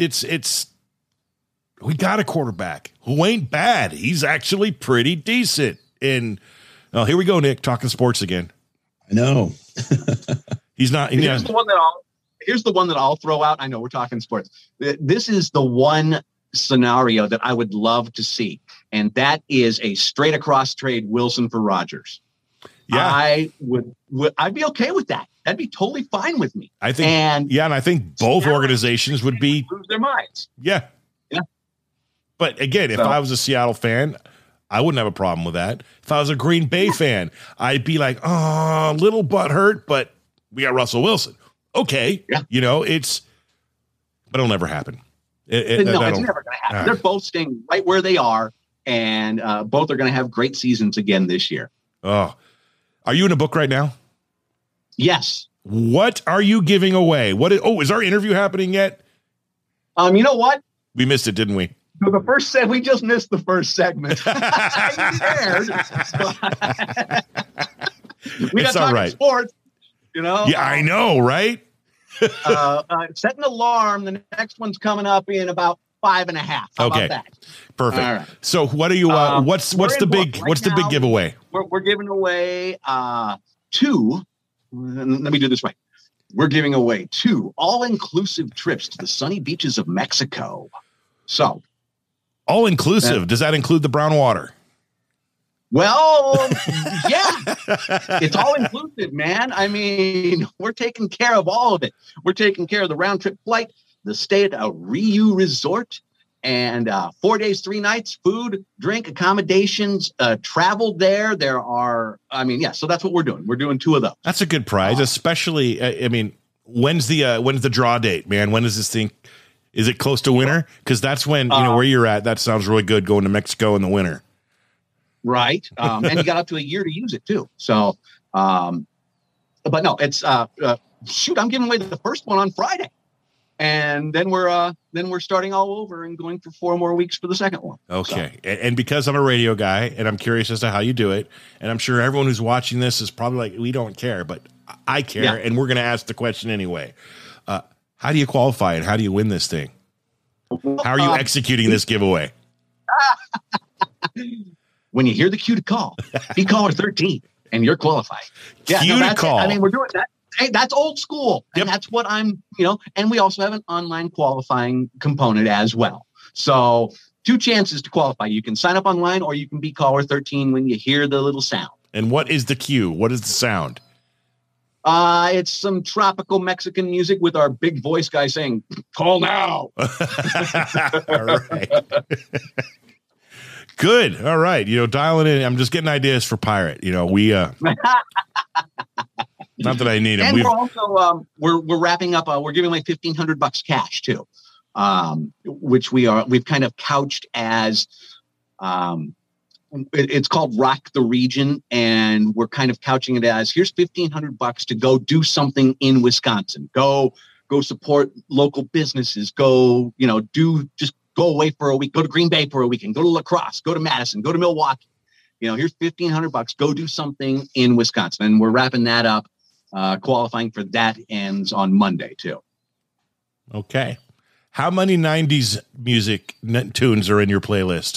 We got a quarterback who ain't bad. He's actually pretty decent. And here we go, Nick, talking sports again. I know. He's not. Here's the one that I'll throw out. I know we're talking sports. This is the one scenario that I would love to see, and that is a straight across trade Wilson for Rodgers. Yeah, I'd be okay with that. That'd be totally fine with me. I think, and I think both organizations would lose their minds. Yeah. But again, if I was a Seattle fan, I wouldn't have a problem with that. If I was a Green Bay fan, I'd be like, a little butthurt, but we got Russell Wilson. Okay. Yeah. But it'll never happen. It's never going to happen. They're both staying right where they are, and both are going to have great seasons again this year. Oh, are you in a book right now? Yes. What are you giving away? Is our interview happening yet? You know what? We missed it, didn't we? So we just missed the first segment. We got talking sports, Yeah, I know, right? Set an alarm. The next one's coming up in about 5.5. How about that? Perfect. All right. So what are you? What's the big giveaway? We're giving away 2. Let me do this right. We're giving away 2 all-inclusive trips to the sunny beaches of Mexico. So, all-inclusive. Does that include the brown water? Well, yeah, it's all-inclusive, man. I mean, we're taking care of all of it. We're taking care of the round-trip flight, the stay at a Riu resort, and 4 days, 3 nights, food, drink, accommodations, travel there. So that's what we're doing. We're doing 2 of those. That's a good prize, especially, when's the draw date, man? When is this thing? Is it close to winter? Because that's when, where you're at, that sounds really good going to Mexico in the winter. Right. And you got up to a year to use it too. So, but no, it's, I'm giving away the first one on Friday. And then we're starting all over and going for 4 more weeks for the second one. Okay. So. And because I'm a radio guy and I'm curious as to how you do it, and I'm sure everyone who's watching this is probably like, we don't care, but I care. And we're going to ask the question anyway. How do you qualify and how do you win this thing? How are you executing this giveaway? When you hear the cue to call, be caller 13 and you're qualified. Cue to call. I mean, we're doing that. Hey, that's old school. And that's what I'm, and we also have an online qualifying component as well. So 2 chances to qualify. You can sign up online or you can be caller 13 when you hear the little sound. And what is the cue? What is the sound? It's some tropical Mexican music with our big voice guy saying, call now. All right. Good. All right. Dialing in. I'm just getting ideas for Pirate. We, not that I need them. And we're also, we're wrapping up, we're giving away $1,500 cash too. Which we've kind of couched as, it's called Rock the Region, and we're kind of couching it as here's $1,500 to go do something in Wisconsin. Go support local businesses. Go away for a week. Go to Green Bay for a weekend. Go to La Crosse. Go to Madison. Go to Milwaukee. Here's $1,500. Go do something in Wisconsin, and we're wrapping that up. Qualifying for that ends on Monday too. Okay, how many '90s music tunes are in your playlist?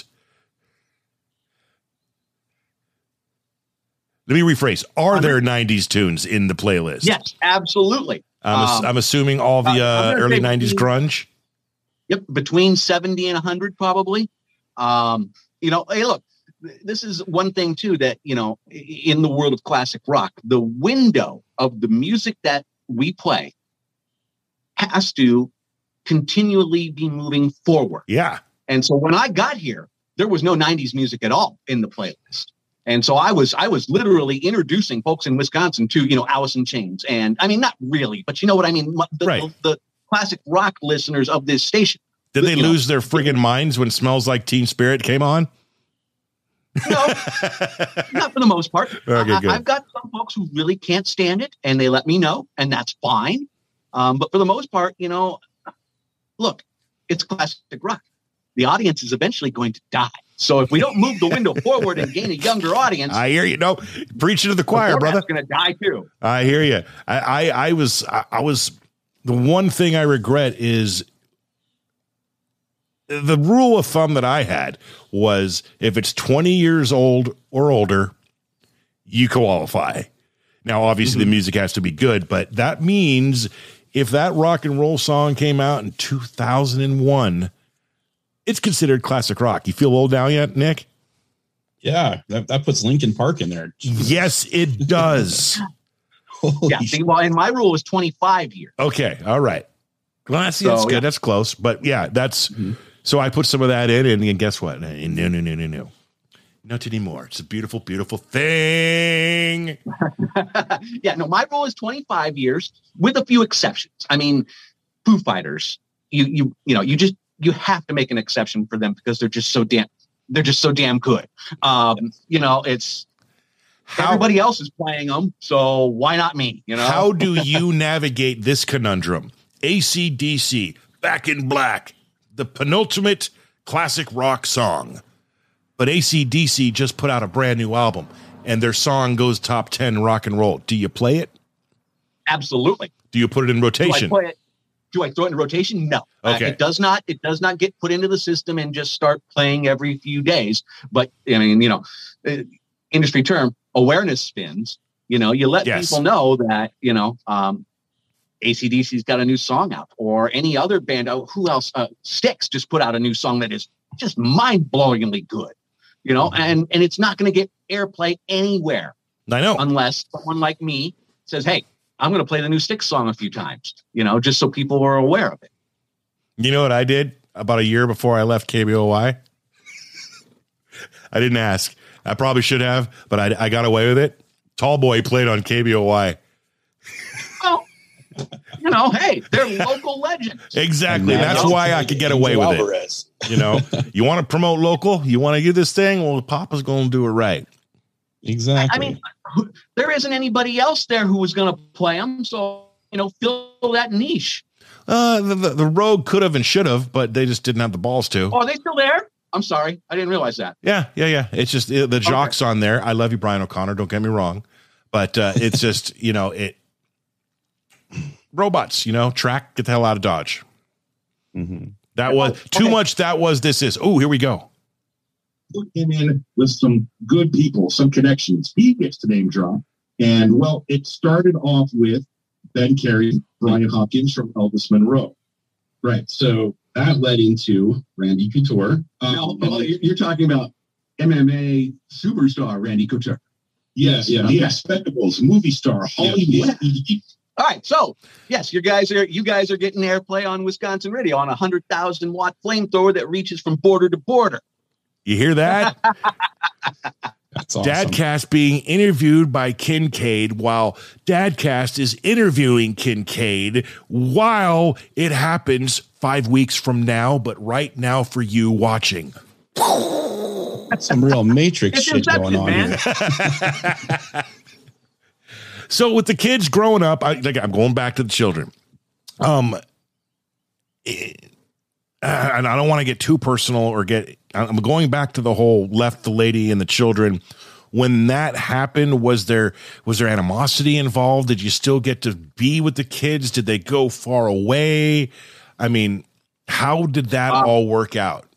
Let me rephrase. Are there 90s tunes in the playlist? Yes, absolutely. I'm assuming all the early 90s grunge. Yep, between 70 and 100 probably. Hey, look, this is one thing too that, in the world of classic rock, the window of the music that we play has to continually be moving forward. Yeah. And so when I got here, there was no 90s music at all in the playlist. And so I was literally introducing folks in Wisconsin to, Alice in Chains. And I mean, not really, but you know what I mean? The classic rock listeners of this station. Did they lose their friggin' minds when Smells Like Teen Spirit came on? No, not for the most part. Okay, good. I've got some folks who really can't stand it and they let me know, and that's fine. But for the most part, look, it's classic rock. The audience is eventually going to die. So if we don't move the window forward and gain a younger audience, I hear you. No, preaching to the choir, brother. Going to die too. I hear you. I was the one thing I regret is the rule of thumb that I had was if it's 20 years old or older, you qualify. Now, obviously the music has to be good, but that means if that rock and roll song came out in 2001, it's considered classic rock. You feel old now yet, Nick? Yeah, that puts Linkin Park in there. Yes, it does. Yeah, see, well, and my rule is 25 years. Okay, all right. Well, that's good. Yeah. That's close. But yeah, that's so I put some of that in, and guess what? No. Not anymore. It's a beautiful, beautiful thing. Yeah, no, my rule is 25 years with a few exceptions. I mean, Foo Fighters, you have to make an exception for them because they're just so damn good. It's Everybody else is playing them, so why not me? You know, how do you navigate this conundrum? AC/DC, Back in Black, the penultimate classic rock song, but AC/DC just put out a brand new album, and their song goes top 10 rock and roll. Do you play it? Absolutely. Do you put it in rotation? Do I throw it in rotation? No. Okay. It does not get put into the system and just start playing every few days. But I mean, industry term, awareness spins. You let people know that, AC/DC's got a new song out, or any other band. Who else? Styx just put out a new song that is just mind-blowingly good. And it's not going to get airplay anywhere. I know. Unless someone like me says, hey, I'm going to play the new Styx song a few times, just so people are aware of it. You know what I did about a year before I left KBOY? I didn't ask. I probably should have, but I got away with it. Tallboy played on KBOY. Well, hey, they're local legends. Exactly. That's why I could get away with it. You want to promote local? You want to do this thing? Well, Papa's going to do it right. Exactly. I mean, there isn't anybody else there who was going to play them. So, fill that niche. The Rogue could have and should have, but they just didn't have the balls to. Oh, are they still there? I'm sorry. I didn't realize that. Yeah. It's just the Jock's on there. I love you, Brian O'Connor. Don't get me wrong. But it's just, robots, track, get the hell out of Dodge. Mm-hmm. That was too much. That was, this is. Oh, here we go. Came in with some good people, some connections. He gets to name drop. And, well, it started off with Ben Carey, Brian Hopkins from Elvis Monroe. Right. So that led into Randy Couture. You're talking about MMA superstar Randy Couture. Yes. Yeah. The Expendables, movie star, Hollywood. Yeah. All right. So, yes, you guys are getting airplay on Wisconsin radio on a 100,000-watt flamethrower that reaches from border to border. You hear that? That's awesome. Dadcast being interviewed by Kincaid while Dadcast is interviewing Kincaid while it happens 5 weeks from now, but right now for you watching. Some real Matrix shit going on man. here. So with the kids growing up, I'm going back to the children. And I don't want to get too personal I'm going back to the whole left the lady and the children. When that happened, was there animosity involved? Did you still get to be with the kids? Did they go far away? I mean, how did that all work out?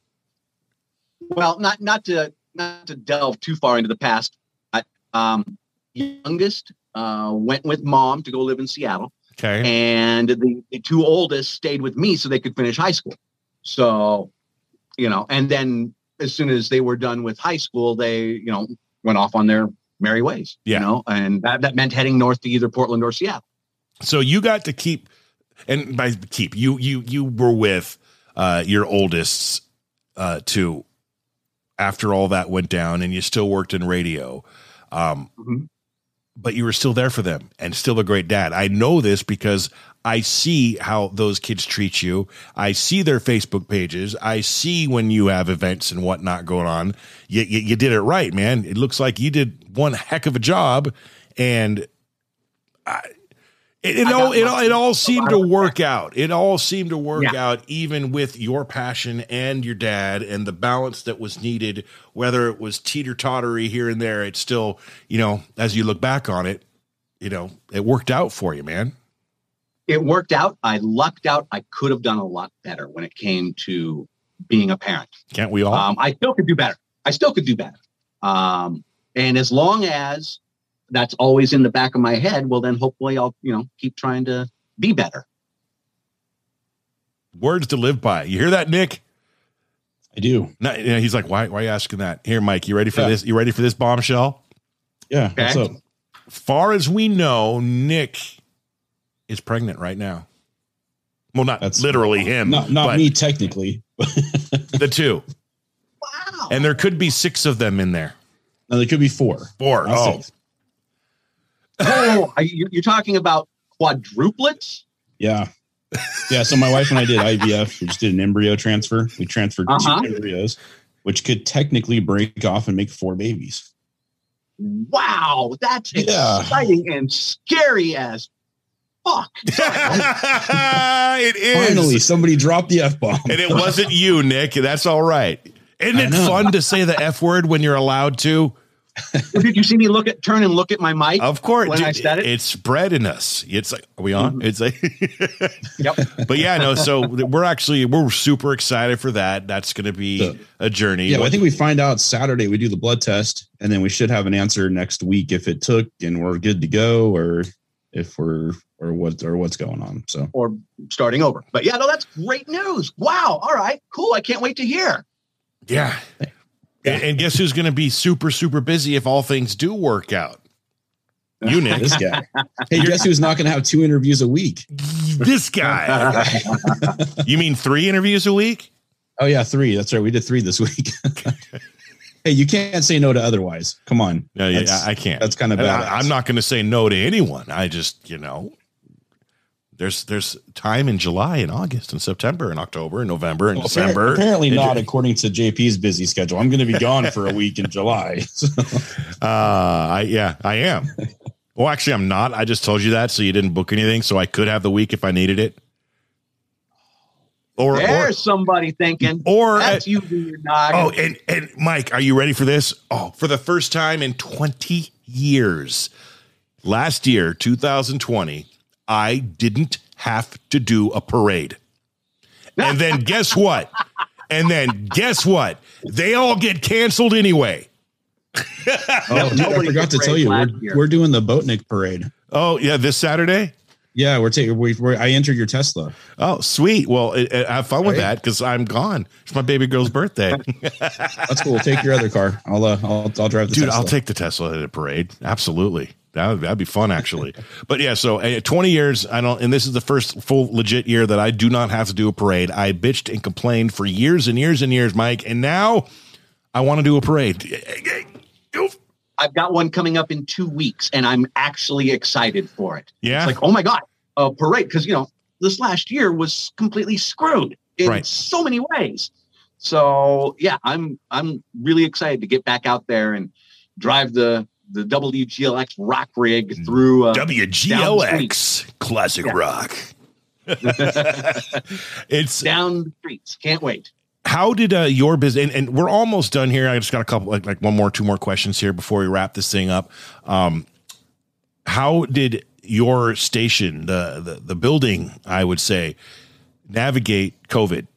Well, not to delve too far into the past. Youngest went with mom to go live in Seattle. Okay. And the two oldest stayed with me so they could finish high school. So, and then as soon as they were done with high school, they, went off on their merry ways, and that meant heading north to either Portland or Seattle. So you got to keep, and by keep, you were with your oldest two after all that went down, and you still worked in radio. But you were still there for them and still a great dad. I know this because I see how those kids treat you. I see their Facebook pages. I see when you have events and whatnot going on. You did it right, man. It looks like you did one heck of a job, and it all seemed to work out. It all seemed to work out, even with your passion and your dad and the balance that was needed, whether it was teeter-tottery here and there. It's still, as you look back on it, it worked out for you, man. It worked out. I lucked out. I could have done a lot better when it came to being a parent. Can't we all? I still could do better. And as long as that's always in the back of my head, well, then hopefully I'll, keep trying to be better. Words to live by. You hear that, Nick? I do. No, he's like, why are you asking that? Here, Mike, you ready for this? You ready for this bombshell? Yeah. Okay. What's up? Far as we know, Nick is pregnant right now. Well, that's literally him. Not me, technically. The two. Wow. And there could be 6 of them in there. No, there could be 4. 4. Oh. You're talking about quadruplets? Yeah. Yeah. So my wife and I did IVF. We just did an embryo transfer. We transferred 2 embryos, which could technically break off and make 4 babies. wow, that's Yeah. exciting and scary as fuck. It is. Finally, somebody dropped the F-bomb. And it wasn't you, Nick. That's all right. Isn't it fun to say the F word when you're allowed to? Did you see me turn and look at my mic? Of course. When I said it? It's bred in us. It's like, are we on? It's like, Yep. but yeah, no. So we're super excited for that. That's going to be a journey. Yeah, I think we find out Saturday. We do the blood test, and then we should have an answer next week if it took and we're good to go, or if we're what's going on. So or starting over. But yeah, no, that's great news. Wow. All right. Cool. I can't wait to hear. Yeah. And guess who's going to be super, super busy if all things do work out? You, Nick. this guy. Hey, guess who's not going to have 2 interviews a week? This guy. You mean 3 interviews a week? Oh yeah, 3. That's right. We did 3 this week. Hey, you can't say no to otherwise. Come on. No, yeah, I can't. That's kind of bad. I'm not going to say no to anyone. I just, there's time in July and August and September and October and November and December. Apparently not, according to JP's busy schedule. I'm going to be gone for a week in July. So. I am. Well, actually, I'm not. I just told you that, so you didn't book anything, so I could have the week if I needed it. There's somebody thinking. Or that's you, your noggin. Oh, and Mike, are you ready for this? Oh, for the first time in 20 years, last year, 2020. I didn't have to do a parade. And then guess what? They all get canceled anyway. Oh, dude, I forgot to tell you, we're doing the Boatnik parade. Oh, yeah, this Saturday? Yeah, I entered your Tesla. Oh, sweet. Well, have fun with that because I'm gone. It's my baby girl's birthday. That's cool. Take your other car. I'll drive the Tesla. Dude, I'll take the Tesla at a parade. Absolutely. That'd be fun, actually. But yeah, so 20 years, and this is the first full legit year that I do not have to do a parade. I bitched and complained for years and years and years, Mike, and now I want to do a parade. I've got one coming up in 2 weeks, and I'm actually excited for it. Yeah. It's like, oh my God, a parade. Because, this last year was completely screwed in so many ways. So yeah, I'm really excited to get back out there and drive the WGLX rock rig through WGLX classic rock. It's down the streets. Can't wait. How did your business, and we're almost done here. I just got a couple, like 2 more questions here before we wrap this thing up. How did your station, the building, I would say, navigate COVID?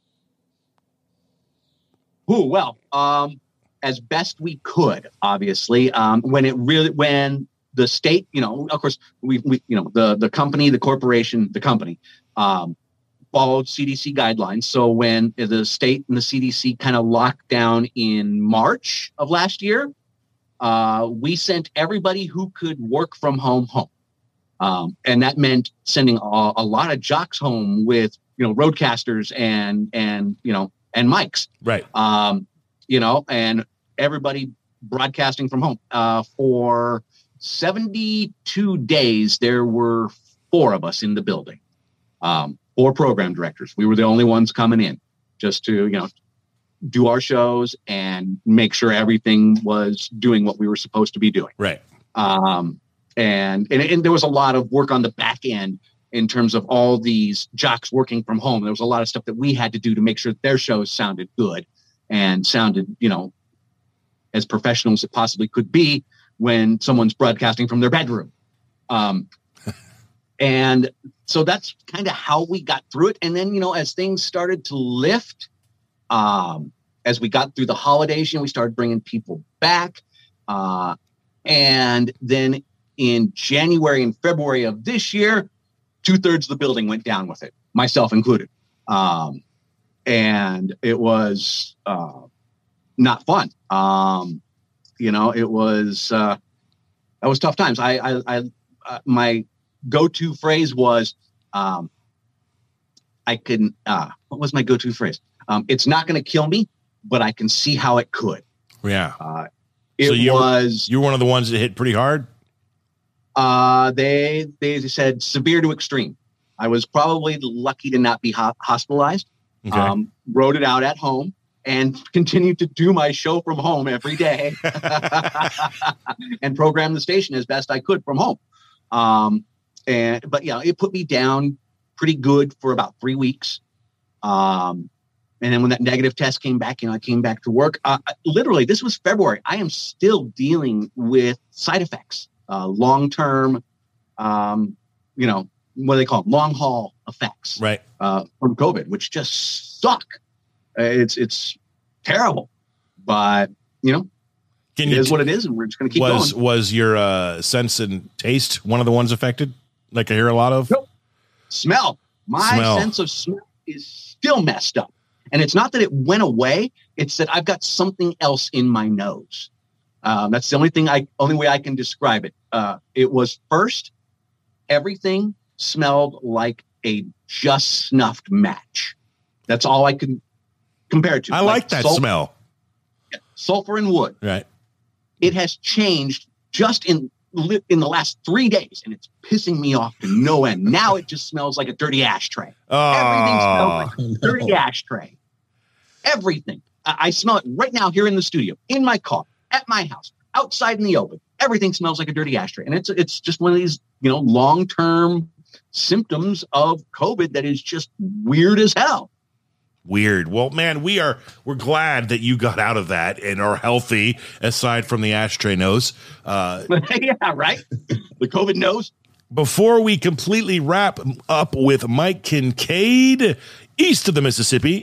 Well, as best we could, obviously, when the state, of course, we the company, the corporation, the company, followed CDC guidelines. So when the state and the CDC kind of locked down in March of last year, we sent everybody who could work from home. And that meant sending a lot of jocks home with, roadcasters and mics. Right. And everybody broadcasting from home. For 72 days, there were 4 of us in the building. 4 program directors. We were the only ones coming in just to, do our shows and make sure everything was doing what we were supposed to be doing. Right. And there was a lot of work on the back end in terms of all these jocks working from home. There was a lot of stuff that we had to do to make sure that their shows sounded good and sounded, as professional as it possibly could be when someone's broadcasting from their bedroom. And so that's kind of how we got through it. And then, as things started to lift, as we got through the holidays, we started bringing people back. And then in January and February of this year, 2/3 of the building went down with it, myself included. And it was not fun. It was that was tough times. My go-to phrase was, what was my go-to phrase? It's not going to kill me, but I can see how it could. Yeah. You're one of the ones that hit pretty hard. They said severe to extreme. I was probably lucky to not be hospitalized. Okay. Wrote it out at home. and continue to do my show from home every day and program the station as best I could from home. But it put me down pretty good for about 3 weeks. And then when that negative test came back, I came back to work. Literally, this was February. I am still dealing with side effects, long-term, what do they call them? Long haul effects, right? From COVID, which just suck. It's terrible, but it is what it is, and we're just going to keep going. Was your sense and taste one of the ones affected? Like I hear a lot of? Nope. Smell. My sense of smell is still messed up, and it's not that it went away; it's that I've got something else in my nose. That's the only way I can describe it. It was first, everything smelled like a just snuffed match. That's all I could compare it to. I like that smell. Sulfur and wood. Right. It has changed just in the last 3 days, and it's pissing me off to no end. Now it just smells like a dirty ashtray. Everything smells like a dirty ashtray. Everything. I smell it right now here in the studio, in my car, at my house, outside in the open. Everything smells like a dirty ashtray. And it's just one of these, long-term symptoms of COVID that is just weird as hell. Weird. Well, man, we're glad that you got out of that and are healthy, aside from the ashtray nose. Yeah, right. The COVID nose. Before we completely wrap up with Mike Kincaid, east of the Mississippi,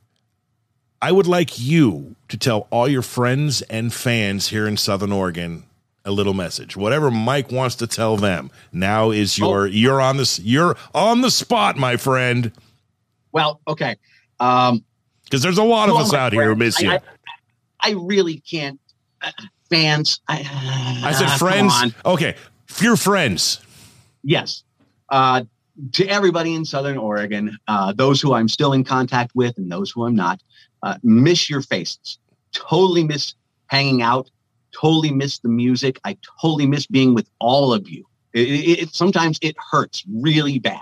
I would like you to tell all your friends and fans here in Southern Oregon a little message. Whatever Mike wants to tell them. Now is you're on the spot, my friend. Well, okay. Because there's a lot of us out here who miss you. I really can't. Fans. I said friends. Okay. Your friends. Yes. To everybody in Southern Oregon, those who I'm still in contact with and those who I'm not, miss your faces. Totally miss hanging out. Totally miss the music. I totally miss being with all of you. Sometimes it hurts really bad.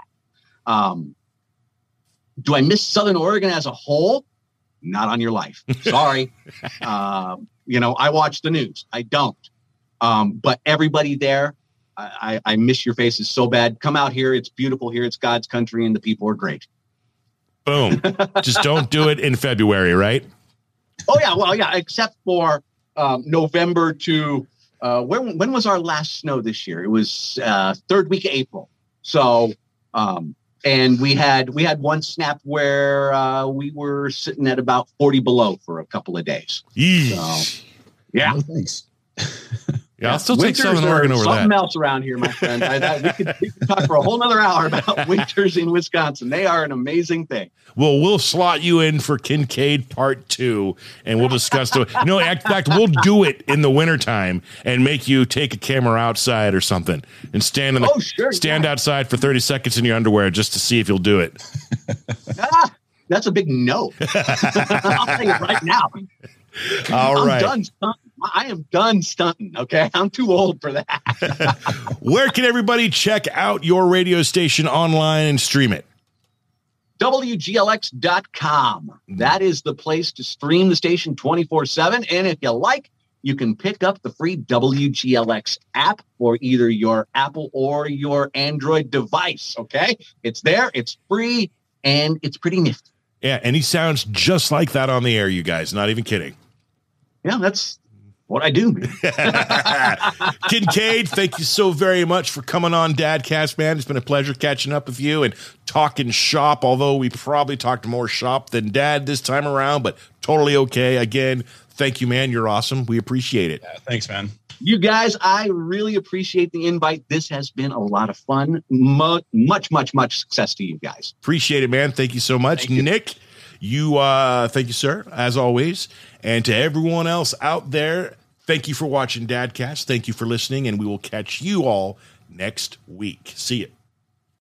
Do I miss Southern Oregon as a whole? Not on your life. Sorry. I watch the news. I don't. But everybody there, I miss your faces so bad. Come out here. It's beautiful here. It's God's country and the people are great. Boom. Just don't do it in February, right? Oh, yeah. Well, yeah, except for November to when was our last snow this year? It was third week of April. So and we had one snap where we were sitting at about 40 below for a couple of days. So, yeah. Oh, thanks. Yeah, I'll still take Southern Oregon over that. Something else around here, my friend. We could talk for a whole nother hour about winters in Wisconsin. They are an amazing thing. Well, we'll slot you in for Kincaid Part 2, and we'll discuss in fact, we'll do it in the wintertime and make you take a camera outside or something and stand outside for 30 seconds in your underwear just to see if you'll do it. That's a big no. I'll tell you right now. All right. I am done stunting, okay? I'm too old for that. Where can everybody check out your radio station online and stream it? WGLX.com. That is the place to stream the station 24/7. And if you like, you can pick up the free WGLX app for either your Apple or your Android device, okay? It's there, it's free, and it's pretty nifty. Yeah, and he sounds just like that on the air, you guys. Not even kidding. Yeah, that's what I do, man. Kincaid, thank you so very much for coming on Dadcast, man. It's been a pleasure catching up with you and talking shop, although we probably talked more shop than Dad this time around, but totally okay. Again, thank you, man. You're awesome. We appreciate it. Yeah, thanks, man. You guys, I really appreciate the invite. This has been a lot of fun. Much, much, much success to you guys. Appreciate it, man. Thank you so much. Nick, thank you, sir, as always. And to everyone else out there, thank you for watching Dadcast. Thank you for listening, and we will catch you all next week. See you.